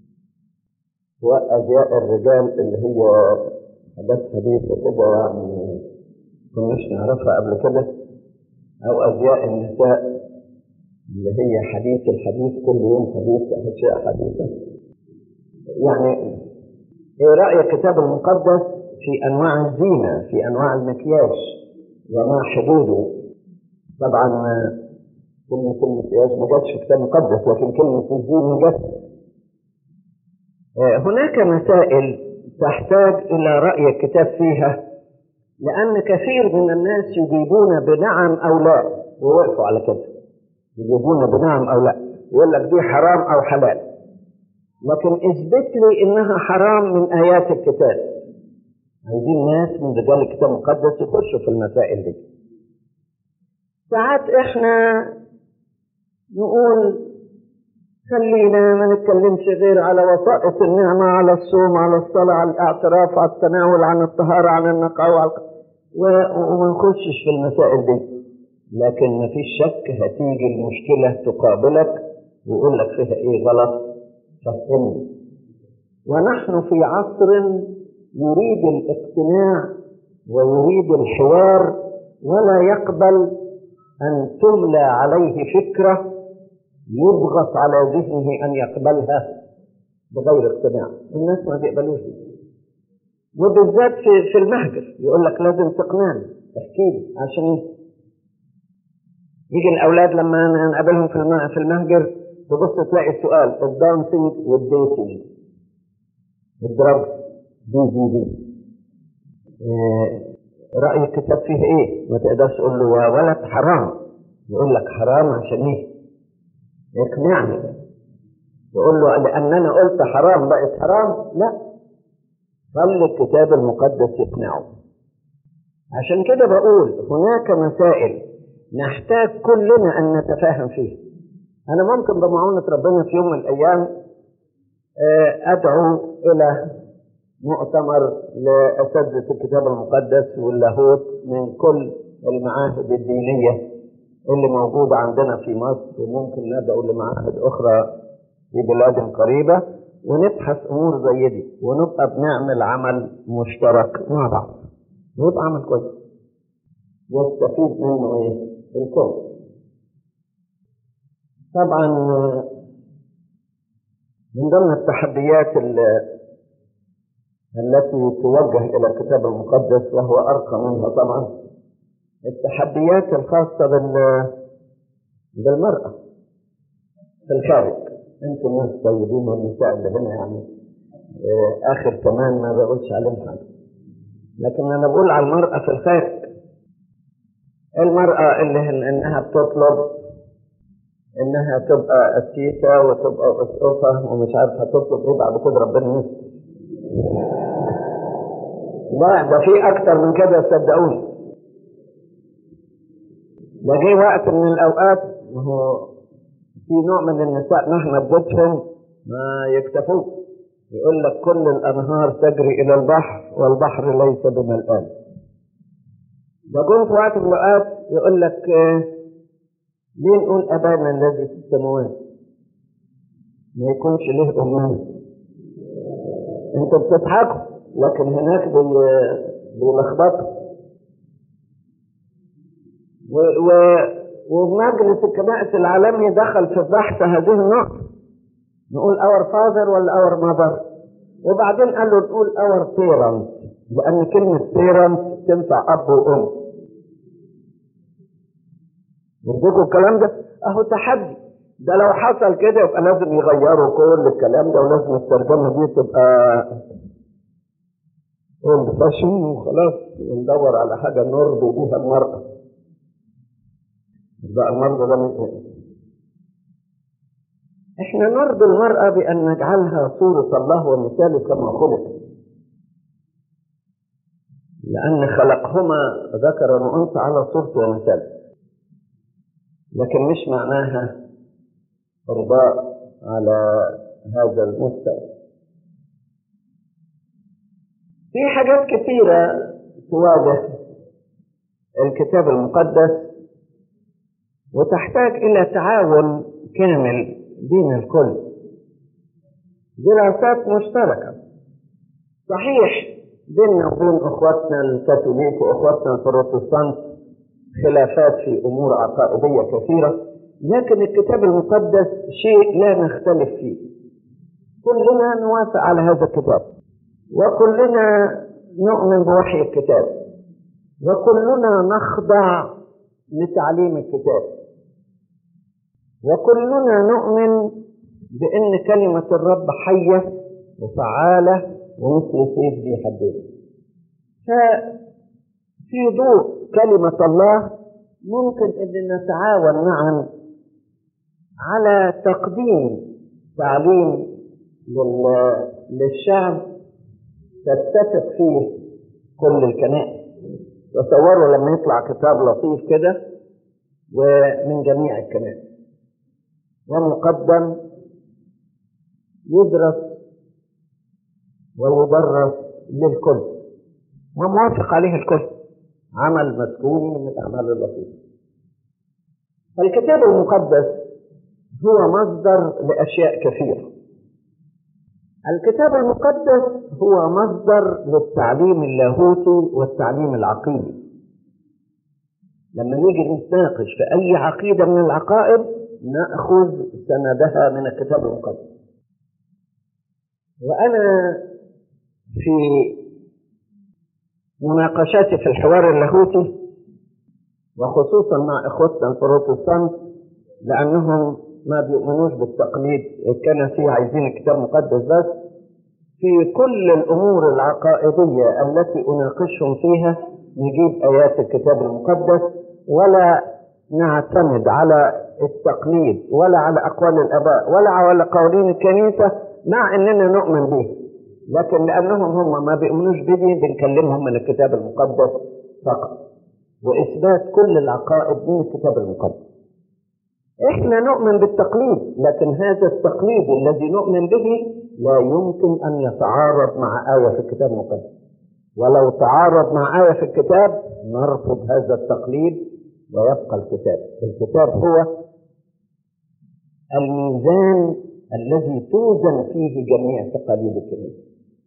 وأزياء الرجال اللي هي حاجات حديثة كده، يعني كناش نعرفها قبل كده، أو أزياء النساء اللي هي حديث الحديث، كل يوم حديث، أشياء حديثة. يعني ايه رأي الكتاب المقدس في أنواع الزينة، في أنواع المكياج وما حدوده؟ طبعا كلمة المكياج ما جاتش في الكتاب المقدس، لكن كلمة الزينة جت. هناك مسائل تحتاج إلى رأي الكتاب فيها، لأن كثير من الناس يجيبون بنعم أو لا، ووقفوا على كده، يجيبون بنعم أو لا، يقول لك دي حرام أو حلال، لكن اثبت لي إنها حرام من آيات الكتاب. عايزين ناس من رجال الكتاب المقدس يخشوا في المسائل دي. ساعات احنا نقول خلينا ما نتكلمش غير على وسائط النعمة، على الصوم، على الصلاة، على الاعتراف، على التناول، عن الطهارة، عن النقاوة، وما نخشش في المسائل دي. لكن ما فيش شك هتيجي المشكلة تقابلك ويقول لك فيها ايه غلط، فهمني. ونحن في عصر يريد الاقتناع ويريد الحوار، ولا يقبل أن تملى عليه فكرة يضغط على ذهنه أن يقبلها بغير اقتناع. الناس ما بيقبلوش دي، وبالذات في المهجر يقول لك لازم تقنعني، احكي لي عشان ايه. يجي الأولاد لما نقابلهم في المهجر تبص تلاقي السؤال الدانسينج والديتينج والدراجز دي رأي الكتاب فيه ايه؟ ما تقدرش تقول له يا ولد حرام، يقول لك حرام عشان ايه؟ اقنعني. يقول له لأن أنا قلت حرام بقت حرام؟ لا، خلي الكتاب المقدس يقنعه. عشان كده بقول هناك مسائل نحتاج كلنا أن نتفاهم فيها. أنا ممكن بمعونة ربنا في يوم من الأيام أدعو إلى مؤتمر لأساتذة الكتاب المقدس واللاهوت من كل المعاهد الدينية اللي موجودة عندنا في مصر، وممكن ندعو لمعاهد أخرى في بلاد قريبة، ونبحث أمور زي دي، ونبقى بنعمل عمل مشترك مع بعض، ويبقى عمل كويس يستفيد منه إيه؟ الكل. طبعا من ضمن التحديات التي توجه إلى الكتاب المقدس، وهو أرقى منها طبعا التحديات الخاصة بالمرأة في الخارج. أنتم ناس طيبين، والنساء اللي هنا يعني آخر كمان ما بقولش عليهم حاجة، لكن أنا بقول على المرأة في الخارج. المرأة اللي إنها بتطلب إنها تبقى قسيسة وتبقى أسقفة ومش عارفة تطلب إيه بعد كده، ربنا يستر. لا، ده في أكتر من كده صدقوني. ده جه وقت من الأوقات هو في نوع من النساء مهما اديتهم ما يكتفوش، يقول لك كل الأنهار تجري إلى البحر والبحر ليس بملآن. ده جم في وقت من الأوقات يقول لك ليه نقول أبانا الذي في السماوات، ما يكونش له أمنا. أنتوا بتضحكوا، لكن هناك بيلخبطوا. ومجلس الكنائس العالمي دخل في بحث هذه النقطة، نقول اور فاذر ولا اور ماذر، وبعدين قالوا نقول اور بيرنت، لأن كلمة بيرنت تنفع أب وأم. يرضيكوا الكلام ده؟ أهو تحدي. ده لو حصل كده يبقى لازم يغيروا كل الكلام ده، ولازم الترجمة دي تبقى اولد فاشن وخلاص، وندور على حاجة نرضي بيها المرأة. بقى المرضى ده من ايه؟ احنا نرضي المرأة بأن نجعلها صورة الله ومثاله كما خلق، لأن خلقهما ذكرا وأنثى على صورته ومثاله، لكن مش معناها إرضاء على هذا المستوى. في حاجات كثيرة تواجه الكتاب المقدس وتحتاج إلى تعاون كامل بين الكل، دراسات مشتركة. صحيح بيننا وبين أخواتنا الكاثوليك وأخواتنا البروتستانت خلافات في أمور عقائدية كثيرة، لكن الكتاب المقدس شيء لا نختلف فيه. كلنا نوافق على هذا الكتاب، وكلنا نؤمن بوحي الكتاب، وكلنا نخضع لتعليم الكتاب، وكلنا نؤمن بأن كلمة الرب حية وفعالة ومثل سيف ذي حدين. ففي ضوء كلمة الله ممكن أن نتعاون معا على تقديم تعليم للشعب تتفق فيه كل الكنائس. تصوروا لما يطلع كتاب لطيف كده ومن جميع الكنائس ومقدم يدرس ويدرس للكل وموافق عليه الكل، عمل مسكوني من الأعمال اللطيفة. الكتاب المقدس هو مصدر لأشياء كثيرة. الكتاب المقدس هو مصدر للتعليم اللاهوتي والتعليم العقيدي. لما نيجي نتناقش في أي عقيدة من العقائد نأخذ سندها من الكتاب المقدس. وأنا في مناقشاتي في الحوار اللاهوتي وخصوصا مع إخوتنا البروتستانت، لأنهم ما بيؤمنوش بالتقليد الكنسي، عايزين الكتاب المقدس بس، في كل الأمور العقائدية التي أناقشهم فيها نجيب آيات الكتاب المقدس، ولا نعتمد على التقليد ولا على أقوال الآباء ولا على قوانين الكنيسة، مع أننا نؤمن به، لكن لأنهم هم ما بيؤمنوش به بنكلمهم من الكتاب المقدس فقط، وإثبات كل العقائد من الكتاب المقدس. إحنا نؤمن بالتقليد، لكن هذا التقليد الذي نؤمن به لا يمكن أن يتعارض مع آية في الكتاب المقدس، ولو تعارض مع آية في الكتاب نرفض هذا التقليد ويبقى الكتاب. الكتاب هو الميزان الذي توزن فيه جميع تقاليد الكنيسة.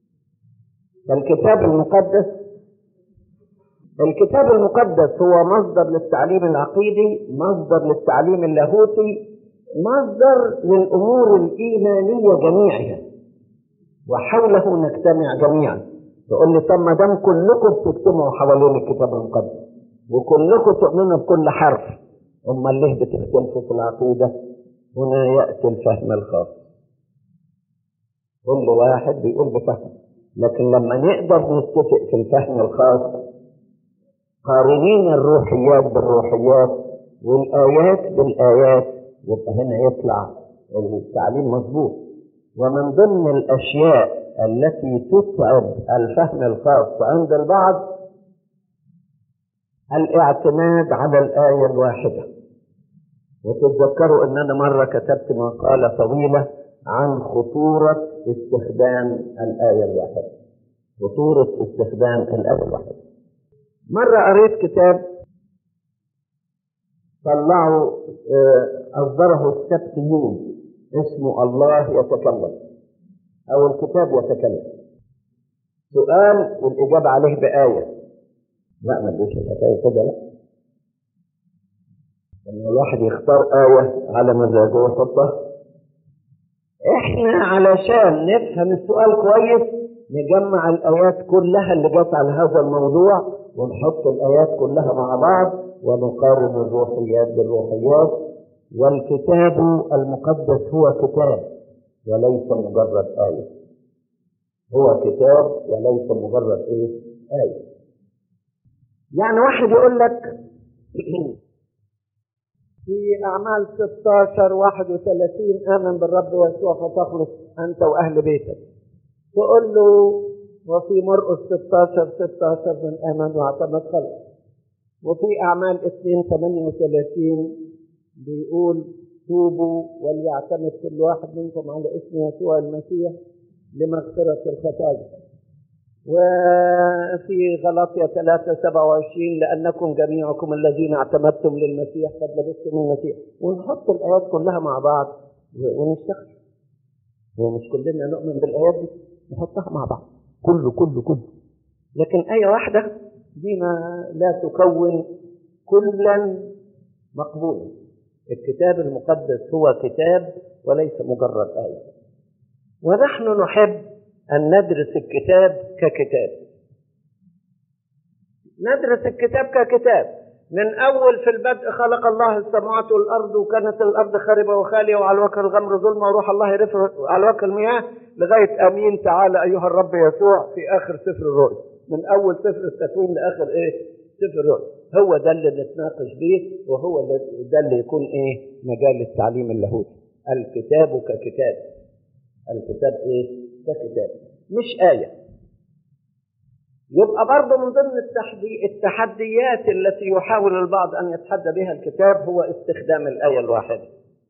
الكتاب المقدس هو مصدر للتعليم العقيدي، مصدر للتعليم اللاهوتي، مصدر للأمور الإيمانية جميعها، وحوله نجتمع جميعا. تقول لي طب ما دام كلكم بتجتمعوا حوالين الكتاب المقدس وكلكم تؤمنوا بكل حرف، امال ليه بتختلفوا في العقيده؟ هنا ياتي الفهم الخاص. كل واحد بيقول بفهم، لكن لما نقدر نتفق في الفهم الخاص قارنين الروحيات بالروحيات والآيات بالآيات، يبقى هنا يطلع التعليم مظبوط. ومن ضمن الأشياء التي تتعب الفهم الخاص عند البعض الاعتماد على الآية الواحدة. وتتذكروا أن أنا مرة كتبت مقالة طويلة عن خطورة استخدام الآية الواحدة، خطورة استخدام الآية الواحدة. مرة قريت كتاب طلعوا أصدره السبتيون اسمه الله يتكلم، أو الكتاب يتكلم. سؤال والإجابة عليه بآية. لا ما تجيش الحكاية كده، لا. لما الواحد يختار آية على مزاجه ويحطها. إحنا علشان نفهم السؤال كويس نجمع الآيات كلها اللي جت على هذا الموضوع ونحط الآيات كلها مع بعض ونقارن الروحيات بالروحيات. والكتاب المقدس هو كتاب وليس مجرد آية. هو كتاب وليس مجرد آية. يعني واحد يقول لك في أعمال 16:31 آمن بالرب يسوع فتخلص أنت وأهل بيتك. تقول له وفي مرقس 16:16 من آمن واعتمد خلص. وفي أعمال 2:38 بيقول توبوا وليعتمد كل واحد منكم على اسم يسوع المسيح لمغفرة الخطايا. وفي غلاطية 3:27 لأنكم جميعكم الذين اعتمدتم للمسيح قد لبستم المسيح. ونحط الآيات كلها مع بعض ونشتغل. ومش كلنا نؤمن بالآيات دي، نحطها مع بعض كله. لكن آية واحدة دي ما لا تكون كلا مقبولا. الكتاب المقدس هو كتاب وليس مجرد آية. ونحن نحب أن ندرس الكتاب ككتاب. ندرس الكتاب ككتاب من أول في البدء خلق الله السماوات والأرض وكانت الأرض خاربة وخالية وعلى وجه الغمر ظلمة وروح الله يرف على وجه المياه لغاية أمين تعالى أيها الرب يسوع في آخر سفر الرؤيا. من أول سفر التكوين لآخر سفر الرؤيا. هو ده اللي نتناقش به، وهو ده اللي يكون مجال التعليم اللاهوتي. الكتاب ككتاب. الكتاب ككتاب مش آية. يبقى برضه من ضمن التحديات التي يحاول البعض أن يتحدى بها الكتاب هو استخدام الآية الواحدة.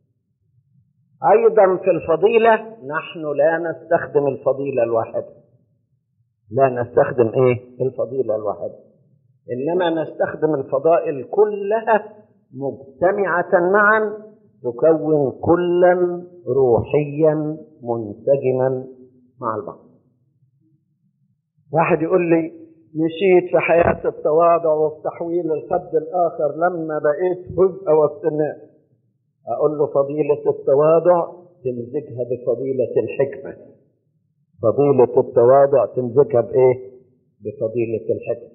أيضا في الفضيلة نحن لا نستخدم الفضيلة الواحدة. لا نستخدم الفضيلة الواحدة، إنما نستخدم الفضائل كلها مجتمعة معا تكون كلا روحيا منسجما مع البعض. واحد يقول لي مشيت في حياة التواضع وفي تحويل الخد الآخر لما بقيت هزء واستناء. أقول له فضيلة التواضع تمزجها بفضيلة الحكمة. فضيلة التواضع تمزجها بفضيلة الحكمة.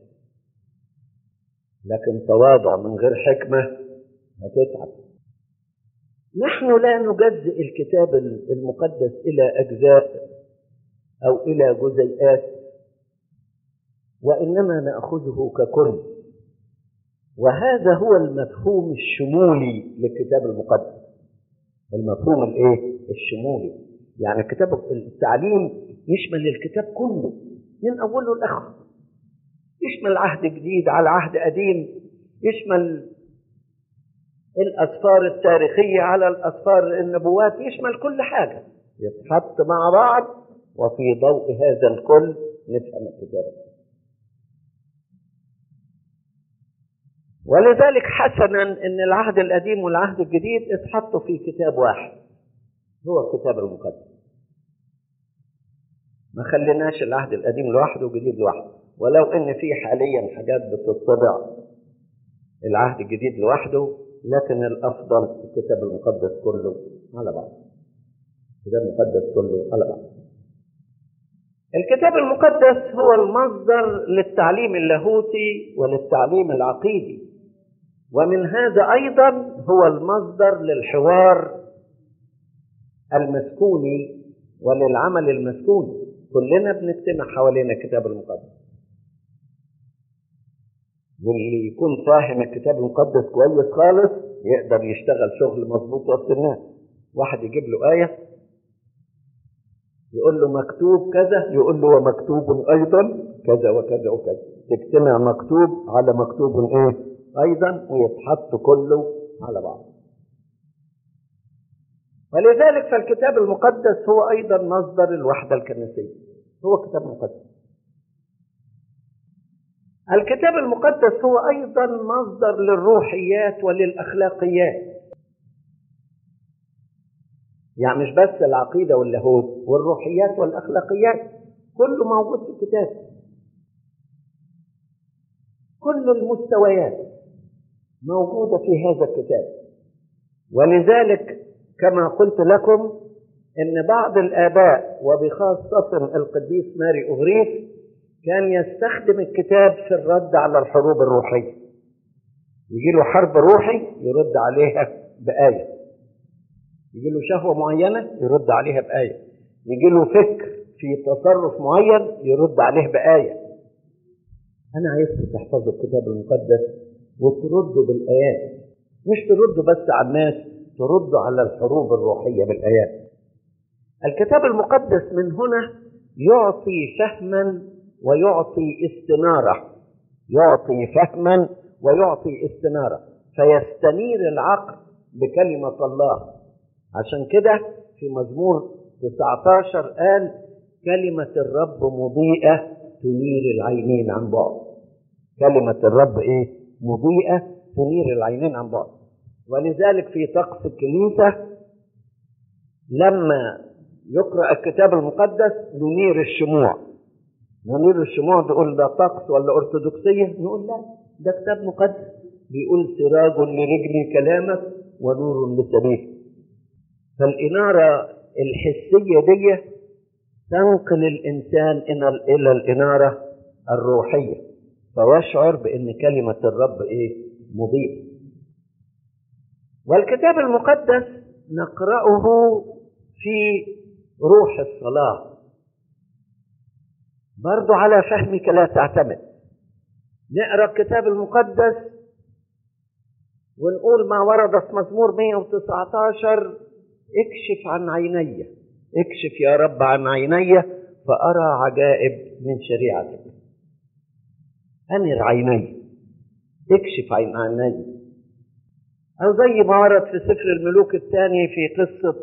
لكن تواضع من غير حكمة هتتعب. نحن لا نجزئ الكتاب المقدس إلى أجزاء أو إلى جزيئات، وإنما نأخذه ككل. وهذا هو المفهوم الشمولي للكتاب المقدس. المفهوم الشمولي. يعني التعليم يشمل الكتاب كله من أوله لآخره. يشمل عهد جديد على عهد قديم، يشمل الأسفار التاريخية على الأسفار النبوات، يشمل كل حاجة يتحط مع بعض، وفي ضوء هذا الكل نفهم الكتاب. ولذلك حسنا ان العهد القديم والعهد الجديد اتحطوا في كتاب واحد هو الكتاب المقدس. ما خليناش العهد القديم لوحده والجديد لوحده، ولو ان في حاليا حاجات بتطبع العهد الجديد لوحده، لكن الافضل الكتاب المقدس كله على بعض. الكتاب المقدس كله على بعض. الكتاب المقدس هو المصدر للتعليم اللاهوتي وللتعليم العقيدي، ومن هذا أيضا هو المصدر للحوار المسكوني وللعمل المسكوني. كلنا بنجتمع حوالين الكتاب المقدس، واللي يكون فاهم الكتاب المقدس كويس خالص يقدر يشتغل شغل مظبوط وسط الناس. واحد يجيب له آية يقول له مكتوب كذا، يقول له ومكتوب أيضا كذا وكذا وكذا، تجتمع مكتوب على مكتوب إيه أيضا ويتحط كله على بعض. ولذلك فالكتاب المقدس هو أيضا مصدر الوحدة الكنسية، هو كتاب مقدس. الكتاب المقدس هو أيضا مصدر للروحيات وللأخلاقيات، يعني مش بس العقيدة واللاهوت، والروحيات والأخلاقيات كله موجود في الكتاب، كل المستويات موجودة في هذا الكتاب. ولذلك كما قلت لكم إن بعض الآباء وبخاصة القديس ماري أغريس كان يستخدم الكتاب في الرد على الحروب الروحية. يجي له حرب روحي يرد عليها بآية، يجي له شهوة معينة يرد عليها بآية، يجي له فكر في تصرف معين يرد عليه بآية. أنا عايزك تحفظوا الكتاب المقدس وتردوا بالآيات، مش تردوا بس على الناس، تردوا على الحروب الروحية بالآيات. الكتاب المقدس من هنا يعطي فهما ويعطي استنارة، يعطي فهما ويعطي استنارة، فيستنير العقل بكلمة الله. عشان كده في مزمور 19 قال كلمة الرب مضيئة تنير العينين عن بعد. كلمة الرب ايه؟ مضيئة تنير العينين عن بعد. ولذلك في طقس الكنيسة لما يقرأ الكتاب المقدس ننير الشموع. ننير الشموع تقول ده طقس ولا أرثوذكسية؟ نقول لا، ده كتاب مقدس بيقول سراج لرجلي كلامك ونور لسبيلي. فالإنارة الحسية دي تنقل الإنسان إلى الإنارة الروحية، فيشعر بأن كلمة الرب إيه؟ مضيئة. والكتاب المقدس نقرأه في روح الصلاة، برضو على فهمك لا تعتمد. نقرأ الكتاب المقدس ونقول ما ورد في مزمور 119 اكشف عن عيني، اكشف يا رب عن عيني فأرى عجائب من شريعتك. أنر عيني، اكشف عن عيني. أو زي ما ورد في سفر الملوك الثاني في قصة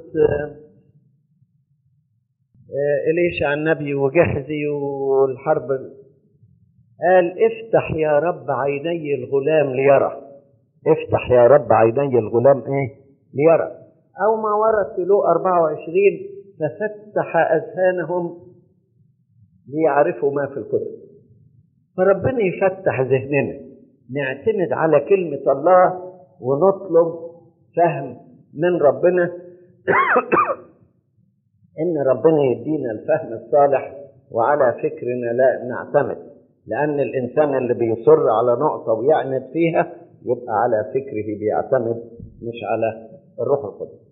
إليشع النبي وجحزي والحرب، قال افتح يا رب عيني الغلام ليرى. افتح يا رب عيني الغلام ايه؟ ليرى. أو ما ورد في لوقا 24 ففتح أذهانهم ليعرفوا ما في الكتب. فربنا يفتح ذهننا نعتمد على كلمة الله ونطلب فهم من ربنا إن ربنا يدينا الفهم الصالح وعلى فكرنا لا نعتمد، لأن الإنسان اللي بيصر على نقطة ويعند فيها يبقى على فكره بيعتمد مش على الروح القدس.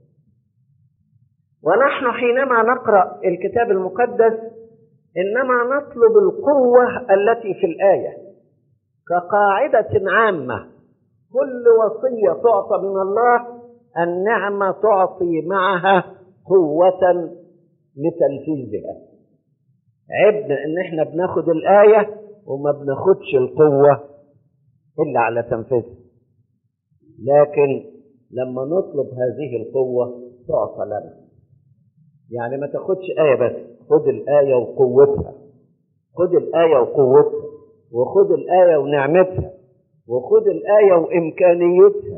ونحن حينما نقرأ الكتاب المقدس إنما نطلب القوة التي في الآية كقاعدة عامة. كل وصية تعطى من الله النعمة تعطي معها قوة لتنفيذها. عيبنا إن إحنا بناخد الآية وما بناخدش القوة إلا على تنفيذها، لكن لما نطلب هذه القوة تعطى لنا. يعني ما تاخدش آية بس، خد الآية وقوتها، خد الآية وقوتها، وخد الآية ونعمتها، وخد الآية وإمكانيتها،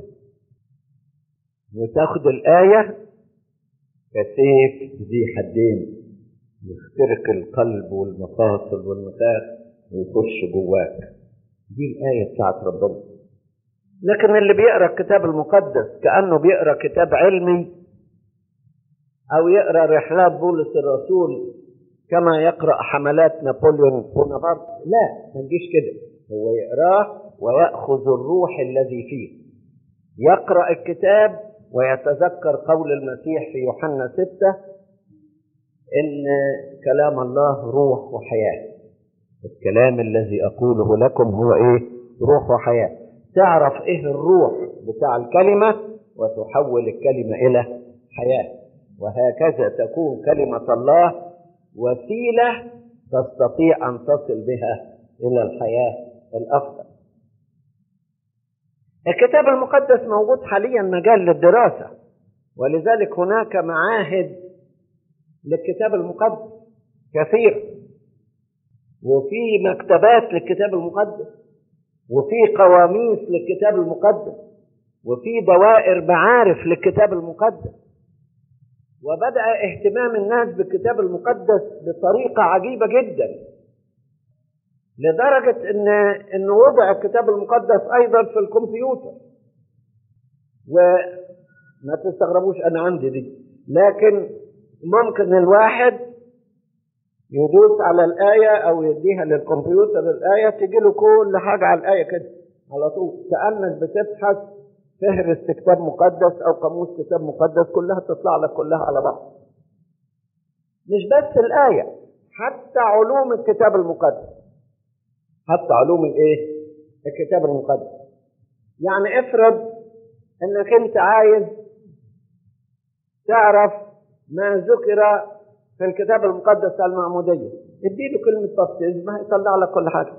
وتاخد الآية كسيف ذي حدين يخترق القلب والمفاصل والمخاخ ويخش جواك. دي الآية بتاعت ربنا. لكن اللي بيقرأ الكتاب المقدس كأنه بيقرأ كتاب علمي أو يقرأ رحلات بولس الرسول كما يقرأ حملات نابليون بونابرت. لا، ما تجيش كده. هو يقراه ويأخذ الروح الذي فيه، يقرأ الكتاب ويتذكر قول المسيح في يوحنا 6 إن كلام الله روح وحياة. الكلام الذي أقوله لكم هو إيه؟ روح وحياة. تعرف إيه الروح بتاع الكلمة وتحول الكلمة إلى حياة، وهكذا تكون كلمة الله وسيلة تستطيع أن تصل بها إلى الحياة الأفضل. الكتاب المقدس موجود حاليا مجال للدراسة، ولذلك هناك معاهد للكتاب المقدس كثير، وفي مكتبات للكتاب المقدس، وفي قواميس للكتاب المقدس، وفي دوائر معارف للكتاب المقدس. وبدأ اهتمام الناس بالكتاب المقدس بطريقة عجيبة جدا، لدرجة إن وضع الكتاب المقدس أيضا في الكمبيوتر. وما تستغربوش أنا عندي دي، لكن ممكن الواحد يدوس على الآية أو يديها للكمبيوتر الآية، تجي له كل حاجة على الآية كده على طول، كأنك بتبحث فهرس كتاب مقدس أو قاموس كتاب مقدس، كلها تطلع لك كلها على بعض. مش بس الآية، حتى علوم الكتاب المقدس، حتى علوم الكتاب المقدس. يعني افرض انك انت عايز تعرف ما ذكر في الكتاب المقدس على المعمودية، اديله كلمة بابتيزم هيطلع لك كل حاجة.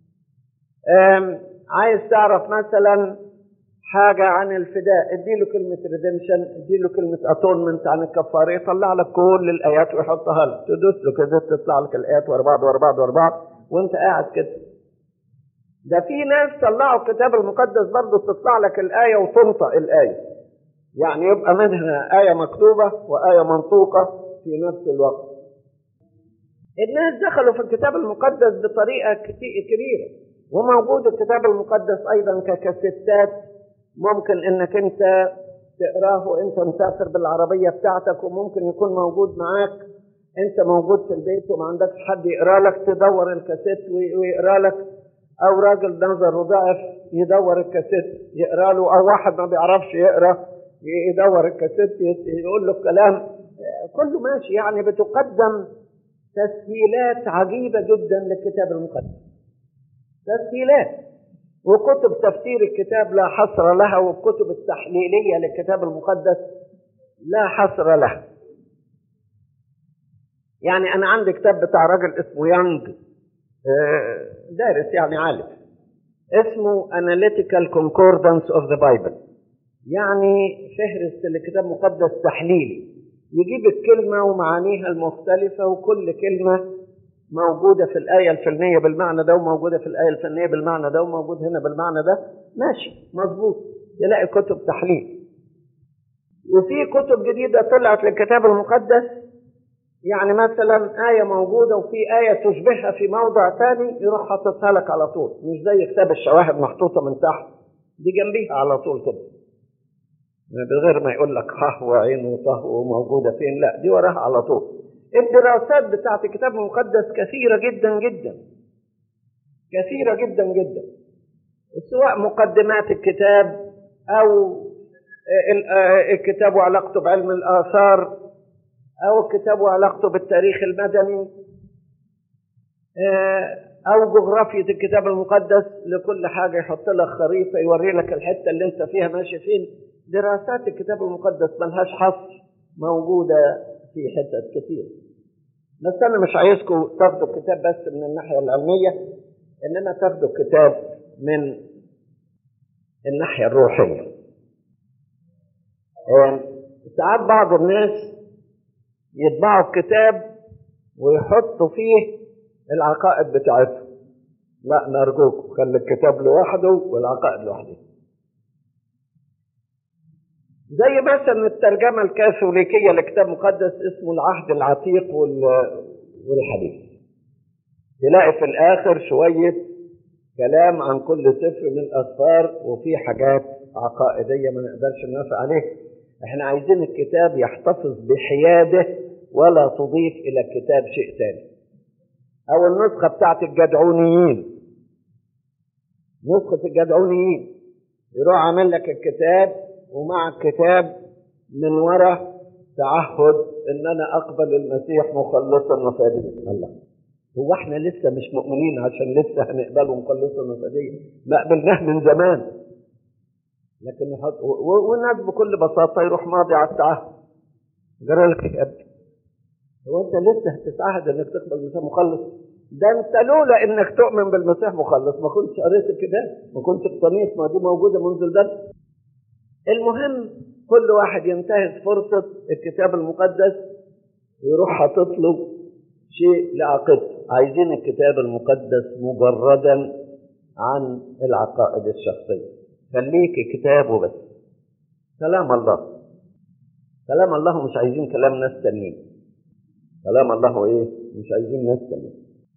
عايز تعرف مثلا حاجة عن الفداء، اديله كلمة ريديمشن، اديله كلمة اتونمنت عن الكفارة، يطلع لك كل الآيات ويحطها لك، تدوس له كده تطلع لك الآيات ورا بعض ورا بعض ورا بعض وانت قاعد كده. ده في ناس طلعوا الكتاب المقدس برضه تطلع لك الآية وتنطق الآية، يعني يبقى منها آية مكتوبة وآية منطوقة في نفس الوقت. الناس دخلوا في الكتاب المقدس بطريقة كبيرة، وموجود الكتاب المقدس أيضا ككاسيتات، ممكن إنك أنت تقراه وأنت مسافر بالعربية بتاعتك، وممكن يكون موجود معاك أنت موجود في البيت وما عندكش حد يقرأ لك، تدور الكاسيت ويقرأ لك، أو راجل نظره ضعف يدور الكاسيت يقرأ له، أو واحد ما بيعرفش يقرأ يدور الكاسيت يقول له الكلام، كله ماشي. يعني بتقدم تسهيلات عجيبة جدا للكتاب المقدس، تسهيلات. وكتب تفسير الكتاب لا حصر لها، والكتب التحليلية للكتاب المقدس لا حصر لها. يعني أنا عندي كتاب بتاع راجل اسمه يانج، دارس يعني عالم، اسمه Analytical Concordance of the Bible، يعني فهرس لكتاب مقدس تحليلي، يجيب الكلمة ومعانيها المختلفة، وكل كلمة موجودة في الآية الفلانية بالمعنى ده، وموجودة في الآية الفلانية بالمعنى ده، وموجود هنا بالمعنى ده، ماشي مظبوط، تلاقي كتب تحليل. وفي كتب جديدة طلعت للكتاب المقدس، يعني مثلا آية موجودة وفي آية تشبهها في موضع ثاني يروح حاططها لك على طول، مش زي كتاب الشواهد محطوطة من تحت، دي جنبيها على طول كده من غير ما يقول لك ها وعين وطه وموجودة فين، لا دي وراها على طول. الدراسات بتاعت الكتاب المقدس كثيرة جدا جدا، كثيرة جدا جدا، سواء مقدمات الكتاب أو الكتاب وعلاقته بعلم الآثار، أو الكتاب وعلاقته بالتاريخ المدني، أو جغرافية الكتاب المقدس. لكل حاجة يحط لك خريطة يوري لك الحتة اللي انت فيها ماشي فين. دراسات الكتاب المقدس ملهاش حصر، موجودة في حتت كتير. بس أنا مش عايزكم تاخدوا الكتاب بس من الناحية العلمية، إنما تاخدوا الكتاب من الناحية الروحية. ساعات بعض الناس يطبعوا الكتاب ويحطوا فيه العقائد بتاعتهم، لا نرجوكم خلي الكتاب لوحده والعقائد لوحده. زي مثلا الترجمة الكاثوليكية لكتاب مقدس اسمه العهد العتيق والحديث، تلاقي في الآخر شوية كلام عن كل سفر من الأسفار، وفي حاجات عقائدية ما نقدرش نوافق عليه. احنا عايزين الكتاب يحتفظ بحياده ولا تضيف إلى الكتاب شيء تاني. أو النسخة بتاعت الجدعونيين، نسخة الجدعونيين يروح عامل لك الكتاب ومع الكتاب من وراء تعهد إن أنا أقبل المسيح مخلصا وفاديا. الله، هو احنا لسه مش مؤمنين عشان لسه هنقبله مخلصا وفاديا؟ ما قبلناه من زمان. لكن والناس بكل بساطة يروح ماضي على التعهد. جرى لك يا ابني، هو انت لسه هتتعهد انك تقبل المسيح مخلص؟ ده انت لولا انك تؤمن بالمسيح مخلص ما كنتش قريت الكتاب، ما كنتش اقتنيت، ما دي موجودة منذ البدء. المهم كل واحد ينتهز فرصة الكتاب المقدس ويروح حاطط له شيء لعقيدته. عايزين الكتاب المقدس مجردا عن العقائد الشخصية، خليك كتاب وبس، كلام الله، كلام الله، مش عايزين كلام ناس تانيين. كلام الله ايه؟ مش عايزين ناس تانيين.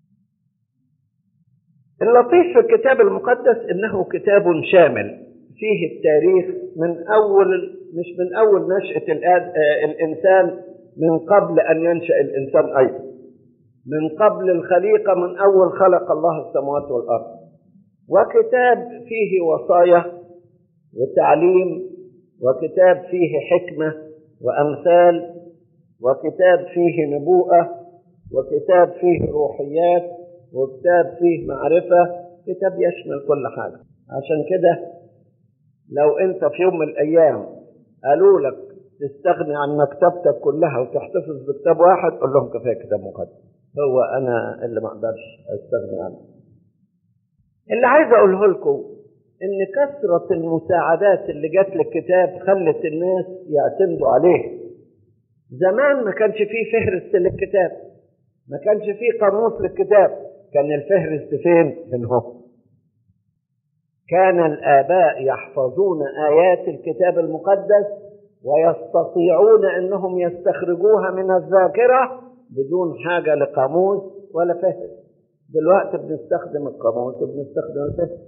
اللطيف في الكتاب المقدس انه كتاب شامل، فيه التاريخ من اول، مش من اول نشأة الانسان، من قبل ان ينشأ الانسان ايضا، من قبل الخليقة، من اول خلق الله السماوات والارض. وكتاب فيه وصايا وتعليم، وكتاب فيه حكمة وأمثال، وكتاب فيه نبوءة، وكتاب فيه روحيات، وكتاب فيه معرفة. كتاب يشمل كل حاجة. عشان كده لو أنت في يوم من الأيام قالوا لك تستغني عن مكتبتك كلها وتحتفظ بكتاب واحد، قل لهم كفاية كتاب مقدس، هو أنا اللي ما أقدرش أستغني عنه. اللي عايز أقوله لكم إن كثرة المساعدات اللي جات للكتاب خلت الناس يعتمدوا عليه. زمان ما كانش فيه فهرس للكتاب، ما كانش فيه قاموس للكتاب، كان الفهرس فين؟ هو كان الآباء يحفظون آيات الكتاب المقدس ويستطيعون أنهم يستخرجوها من الذاكرة بدون حاجة لقاموس ولا فهرس. دلوقتي بنستخدم القاموس وبنستخدم الفهرس.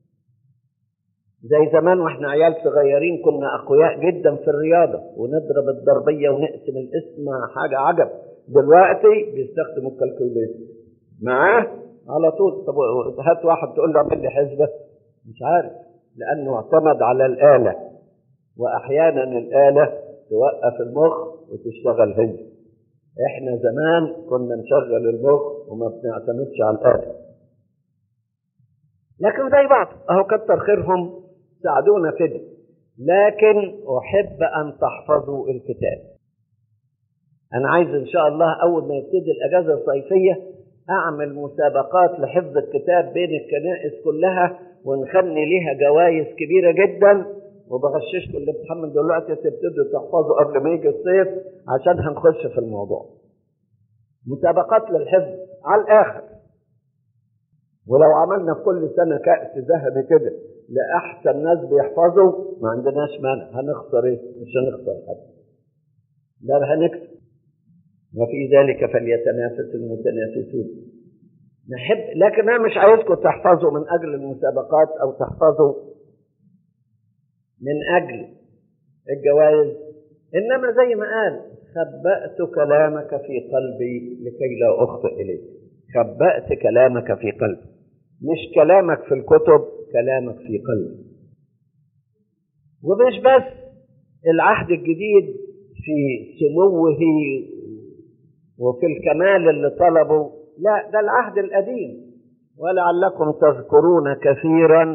زي زمان واحنا عيال صغيرين كنا أقوياء جدا في الرياضة ونضرب الضربية ونقسم الاسم، حاجة عجب. دلوقتي بيستخدموا الكالكوليتر معاه على طول. طب هات واحد تقول له اعمل لي حسبة، مش عارف، لأنه اعتمد على الآلة، وأحيانا الآلة توقف المخ وتشتغل هي. احنا زمان كنا نشغل المخ وما بنعتمدش على الآلة. لكن زي بعض اهو كتر خيرهم ساعدونا كده. لكن أحب أن تحفظوا الكتاب. أنا عايز إن شاء الله أول ما يبتدي الأجازة الصيفية أعمل مسابقات لحفظ الكتاب بين الكنائس كلها، ونخلي ليها جوائز كبيرة جدا، وبغششكم الامتحان من دلوقتي تبتدوا تحفظوا قبل ما يجي الصيف عشان هنخش في الموضوع. مسابقات للحفظ على الآخر. ولو عملنا في كل سنة كأس ذهبي كده لأحسن ناس بيحفظوا ما عندناش مانع. هنخسر إيه؟ مش هنخسر حد، ده هنكسب. وفي ذلك فليتنافس المتنافسون. نحب، لكن أنا مش عايزكم تحفظوا من أجل المسابقات أو تحفظوا من أجل الجوائز، إنما زي ما قال خبأت كلامك في قلبي لكي لا أخطئ إليك. خبأت كلامك في قلبي، مش كلامك في الكتب، كلامك في قلبي. ومش بس العهد الجديد في سموه وفي الكمال اللي طلبه، لا، ده العهد القديم. ولعلكم تذكرون كثيرا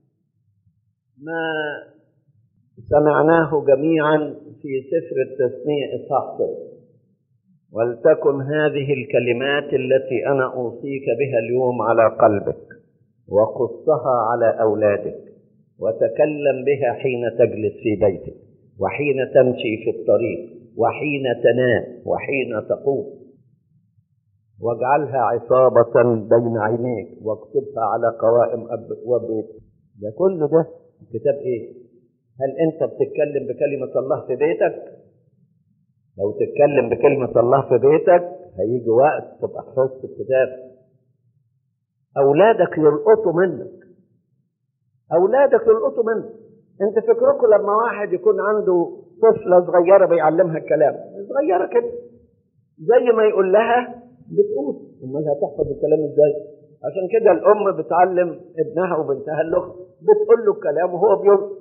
ما سمعناه جميعا في سفر التثنية إصحاح 6. ولتكن هذه الكلمات التي أنا أوصيك بها اليوم على قلبك، وقصها على أولادك، وتكلم بها حين تجلس في بيتك، وحين تمشي في الطريق، وحين تنام، وحين تقوم، واجعلها عصابة بين عينيك، واكتبها على قوائم وبيت. ده كله ده كتاب ايه؟ هل انت بتتكلم بكلمة الله في بيتك؟ لو تتكلم بكلمة الله في بيتك هيجي وقت تبقى حفظت الكتاب. أولادك يلقطوا منك، أولادك يلقطوا منك. أنت فكركم لما واحد يكون عنده طفلة صغيرة بيعلمها الكلام، صغيرة كده، زي ما يقول لها بتقول. امال هتحفظ الكلام ازاي؟ عشان كده الام بتعلم ابنها وبنتها اللغه، بتقول له الكلام وهو بيقول.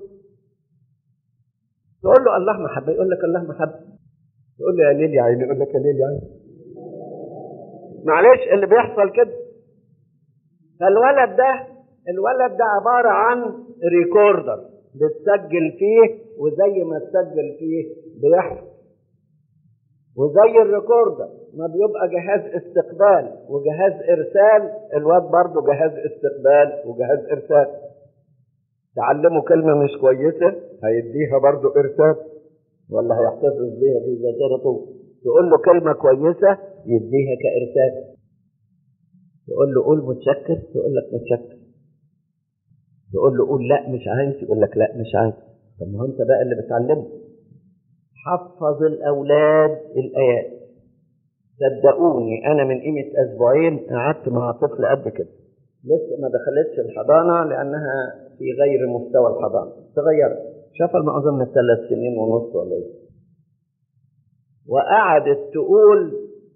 تقول له الله محبه، يقول لك الله محبه. تقول له يا ليل يا عيني، يقول لك يا ليل يا عيني. معلش اللي بيحصل كده. فالولد ده عباره عن ريكوردر بتسجل فيه، وزي ما تسجل فيه بيحفظ. وزي الريكوردر ما بيبقى جهاز استقبال وجهاز ارسال، الواد برضه جهاز استقبال وجهاز ارسال. تعلمه كلمه مش كويسه هيديها برضه ارسال، ولا هيحتفظ بيها في ذاكرته. تقول له كلمه كويسه يديها كارسال. تقول له قول متشكر، يقول لك متشكر. تقول له قول لا مش عايز، يقول لك لا مش عايز. طب ما هو انت بقى اللي بتعلمه. حفظ الاولاد الايات. صدقوني انا من قيمه اسبوعين قعدت مع طفل قد كده، لسه ما دخلتش الحضانه لانها في غير مستوى الحضانه، صغيره، شافها ما اظن 3 سنين ونص ولا ايه. وقعدت تقول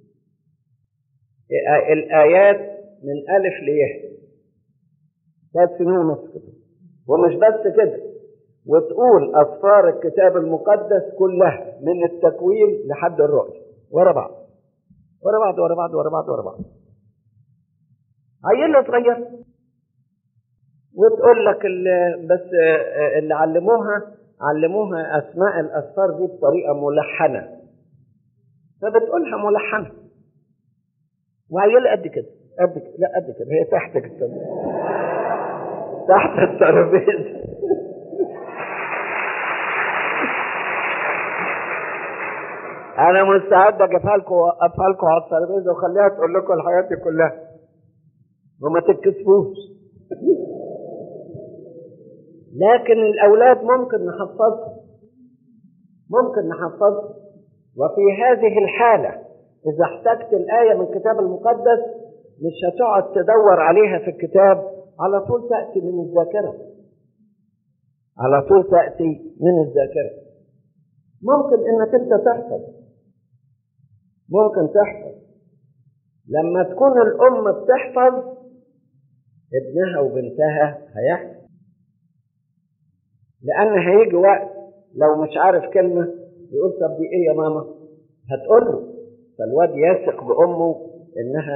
الايات من الف ليه 3 سنين ونص كده. ومش بس كده، وتقول أسفار الكتاب المقدس كلها من التكوين لحد الرؤيا ورا بعض ورا بعض ورا بعض ورا بعض ورا بعض. عيلة صغير. وتقول لك بس اللي علموها أسماء الأسفار دي بطريقة ملحنة، فبتقولها ملحنة. وعيلة قد كده قد كده، لا قد كده، هي تحت تحت الترابيزة. انا مستعد اجيبها لكم واوقفها لكم على الترابيزه وخليها تقول لكم الحاجات دي كلها وما تتكسفوش. لكن الاولاد ممكن نحفظهم. وفي هذه الحاله اذا احتجت الايه من الكتاب المقدس مش هتقعد تدور عليها في الكتاب، على طول تاتي من الذاكره. ممكن انك انت تحفظ. لما تكون الام بتحفظ ابنها وبنتها هيحفظ، لان هيجي وقت لو مش عارف كلمه يقول طب دي ايه يا ماما، هتقول له. فالواد يثق بامه انها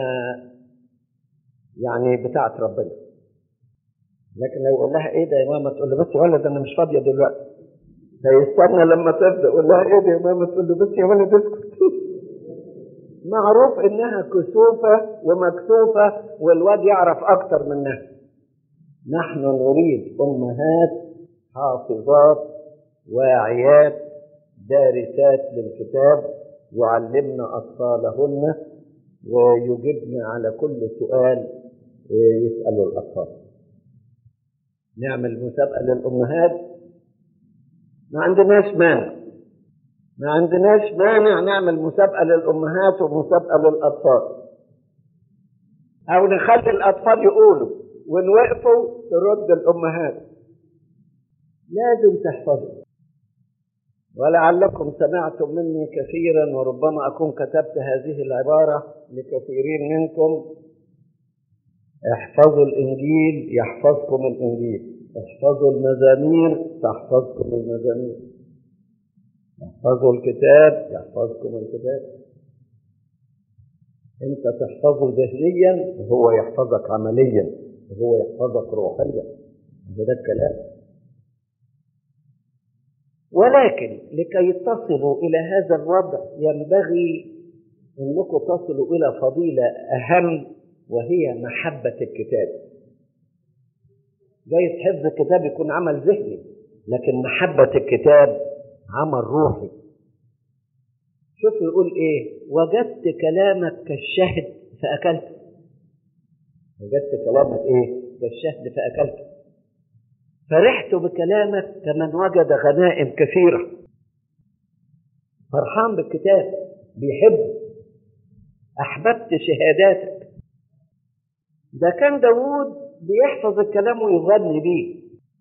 يعني بتاعت ربنا. لكن لو يقول لها ايه ده يا ماما، تقول له بس يا ولد انا مش فاضيه دلوقتي. فيستنى لما تبدا يقول لها ايه ده يا ماما، تقول له بس يا ولد اسكت. معروف انها كسوفه ومكسوفه، والواد يعرف اكتر منها. نحن نريد امهات حافظات واعيات دارسات للكتاب يعلمن اطفالهن ويجبن على كل سؤال يساله الاطفال. نعمل مسابقه للامهات، ما عندناش مانع نعمل مسابقة للأمهات ومسابقة للأطفال، أو نخلي الأطفال يقولوا ونوقفوا ترد الأمهات. لازم تحفظوا. ولعلكم سمعتم مني كثيرا، وربما أكون كتبت هذه العبارة لكثيرين منكم: احفظوا الإنجيل يحفظكم الإنجيل، احفظوا المزامير تحفظكم المزامير، احفظوا الكتاب يحفظكم الكتاب. انت تحفظه ذهنيا وهو يحفظك عمليا وهو يحفظك روحيا. وده الكلام. ولكن لكي تصلوا الى هذا الوضع ينبغي انكم تصلوا الى فضيلة اهم، وهي محبة الكتاب. جايز حفظ الكتاب يكون عمل ذهني، لكن محبة الكتاب عمل روحي. شوف يقول ايه: وجدت كلامك كالشهد فأكلته. وجدت كلامك ايه؟ كالشهد فأكلته. فرحت بكلامك كمن وجد غنائم كثيرة. فرحان بالكتاب، بيحبه. أحببت شهاداتك. ده كان داود بيحفظ الكلام ويغني بيه.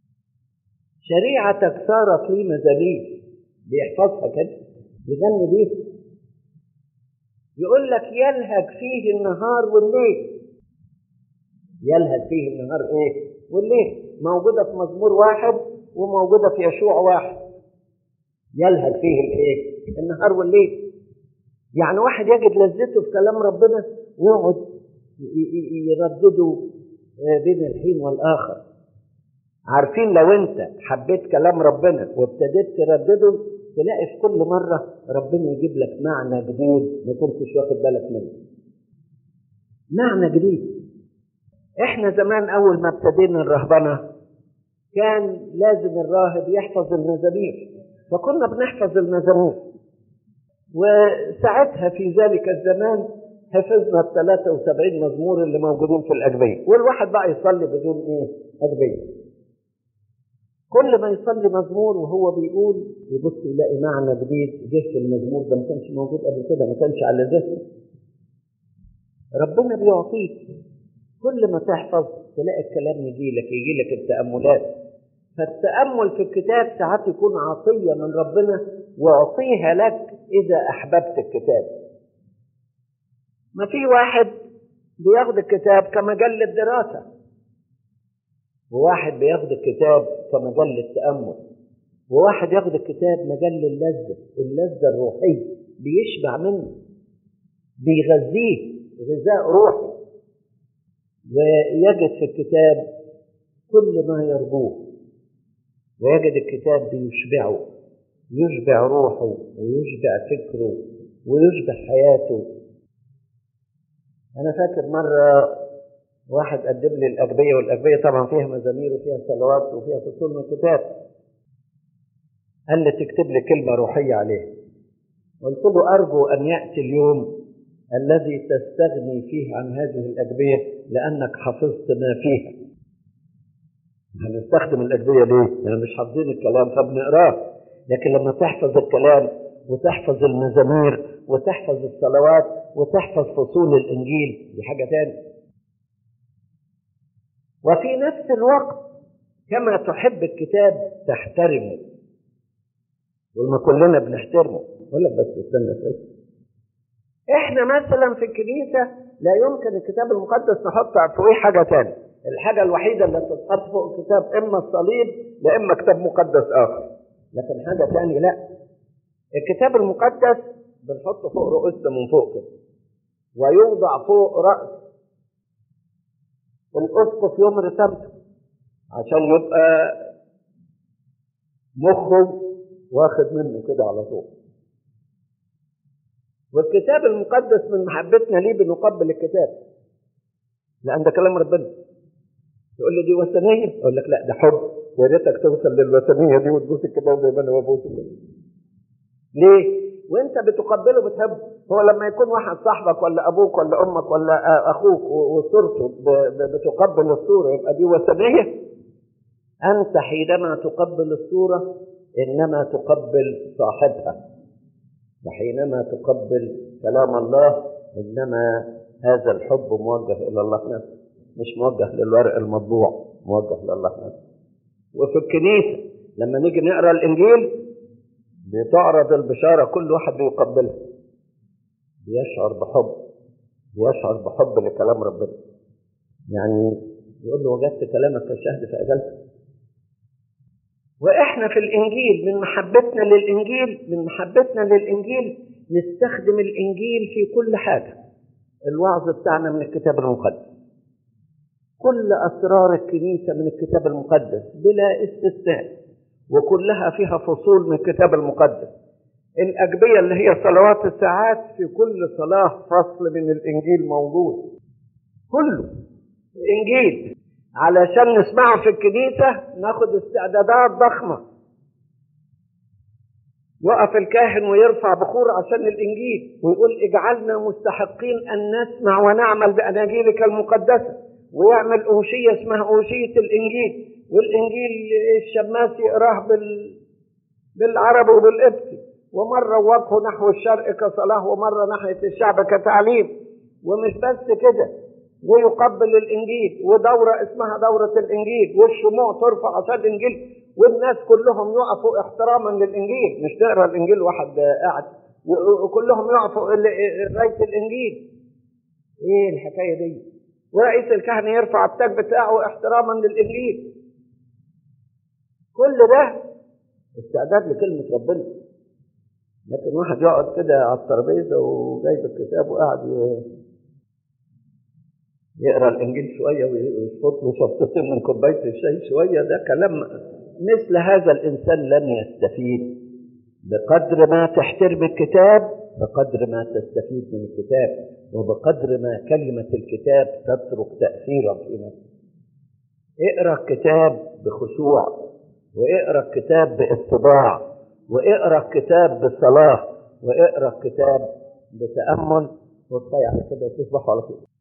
شريعتك صارت لي مزامير، بيحفظها كده يغني بيه. يقول لك يلهج فيه النهار والليل. يلهج فيه النهار ايه والليل، موجودة في مزمور 1 وموجودة في يشوع 1. يلهج فيه الايه النهار والليل. يعني واحد يجد لذته في كلام ربنا ويقعد يردده بين الحين والآخر. عارفين لو انت حبيت كلام ربنا وابتديت تردده، تلاقي في كل مرة ربنا يجيب لك معنى جديد ما كنتش واخد بالك منه. معنى جديد. احنا زمان اول ما ابتدينا الرهبنة كان لازم الراهب يحفظ المزامير، فكنا بنحفظ المزامير. وساعتها في ذلك الزمان حفظنا 73 مزمور اللي موجودين في الأجبية، والواحد بقى يصلي بدون أجبية. كل ما يصلي مزمور وهو بيقول يبص يلاقي معنى جديد جه في المزمور ده ما كانش موجود قبل كده، ما كانش على ذهنه. ربنا بيعطيك كل ما تحفظ تلاقي الكلام يجي لك التأملات. فالتأمل في الكتاب ساعات يكون عطية من ربنا يعطيها لك إذا أحببت الكتاب. ما في واحد بياخد الكتاب كمجلة دراسة، وواحد بياخد الكتاب كمجلة تأمل، وواحد ياخد الكتاب مجلة اللذة الروحية، بيشبع منه، بيغذيه غذاء روحي، ويجد في الكتاب كل ما يرجوه، ويجد الكتاب بيشبعه، يشبع روحه ويشبع فكره ويشبع حياته. أنا فاكر مرة واحد قدم لي الأجبية، والأجبية طبعا فيها مزامير وفيها صلوات وفيها فصول من الكتاب. قال لي تكتب لي كلمة روحية عليها. قلت له أرجو أن يأتي اليوم الذي تستغني فيه عن هذه الأجبية لأنك حفظت ما فيها. هنستخدم الأجبية ليه؟ يعني مش حافظين الكلام فبنقراه، لكن لما تحفظ الكلام وتحفظ المزامير وتحفظ الصلوات وتحفظ فصول الإنجيل دي حاجة تانية. وفي نفس الوقت كما تحب الكتاب تحترمه، وما كلنا بنحترمه. ولا بس استنى، احنا مثلا في الكنيسة لا يمكن الكتاب المقدس نحط فوقيه حاجة تانية. الحاجة الوحيدة اللي تتحط فوق الكتاب إما الصليب لا إما كتاب مقدس آخر، لكن حاجة تانية لا. الكتاب المقدس بنحطه فوق رؤوسنا من فوق كده، ويوضع فوق رأس الأسقف يوم رسامته عشان يبقى مخه واخد منه كده على طول. والكتاب المقدس من محبتنا ليه بنقبل الكتاب، لأن ده كلام ربنا. يقول لي دي وثنية، أقول لك لا ده حب، يا ريتك توصل للوثنية دي وتبوس الكتاب زي ما أنا ببوس. ليه؟ وأنت بتقبله بتحبه. هو لما يكون واحد صاحبك ولا أبوك ولا أمك ولا أخوك وصورته بتقبل الصورة يبقى دي وثنية؟ أنت حينما تقبل الصورة إنما تقبل صاحبها، وحينما تقبل كلام الله إنما هذا الحب موجه إلى الله نفسه، مش موجه للورق المطبوع، موجه لله نفسه. وفي الكنيسة لما نيجي نقرأ الإنجيل بتعرض البشارة، كل واحد بيقبلها، بيشعر بحب لكلام ربنا. يعني يقول له وجدت كلامك كشهد فأجلته. وإحنا في الإنجيل من محبتنا للإنجيل نستخدم الإنجيل في كل حاجة. الوعظ بتاعنا من الكتاب المقدس، كل أسرار الكنيسة من الكتاب المقدس بلا استثناء، وكلها فيها فصول من الكتاب المقدس. الأجبية اللي هي صلوات الساعات في كل صلاة فصل من الإنجيل موجود، كله إنجيل. علشان نسمعه في الكنيسة ناخد استعدادات ضخمة، يقف الكاهن ويرفع بخور عشان الإنجيل ويقول اجعلنا مستحقين أن نسمع ونعمل بأناجيلك المقدسة، ويعمل أوشية اسمها أوشية الإنجيل، والإنجيل الشماس يقراه بالعربي وبالقبطي، ومرة وجهه نحو الشرق كصلاة ومرة ناحية الشعب كتعليم. ومش بس كده، ويقبل الإنجيل، ودورة اسمها دورة الإنجيل، والشموع ترفع عشان الإنجيل، والناس كلهم يقفوا احتراما للإنجيل. مش تقرأ الإنجيل واحد قاعد وكلهم يقفوا قراية الإنجيل. إيه الحكاية دي؟ ورئيس الكهنة يرفع التاج بتاعه احتراما للإنجيل. كل ده استعداد لكلمة ربنا. لكن واحد يقعد كده على الترابيزة وجايب الكتاب وقاعد يقرأ الإنجيل شوية ويشفط له شفطتين من كوباية الشاي شوية، ده كلام. مثل هذا الإنسان لن يستفيد. بقدر ما تحترم الكتاب بقدر ما تستفيد من الكتاب، وبقدر ما كلمة الكتاب تترك تأثيرا في نفسك. اقرأ الكتاب بخشوع، واقرأ الكتاب باتباع، واقرأ الكتاب بصلاة، واقرأ الكتاب بتأمل، وكفاية على كده تصبح على خير.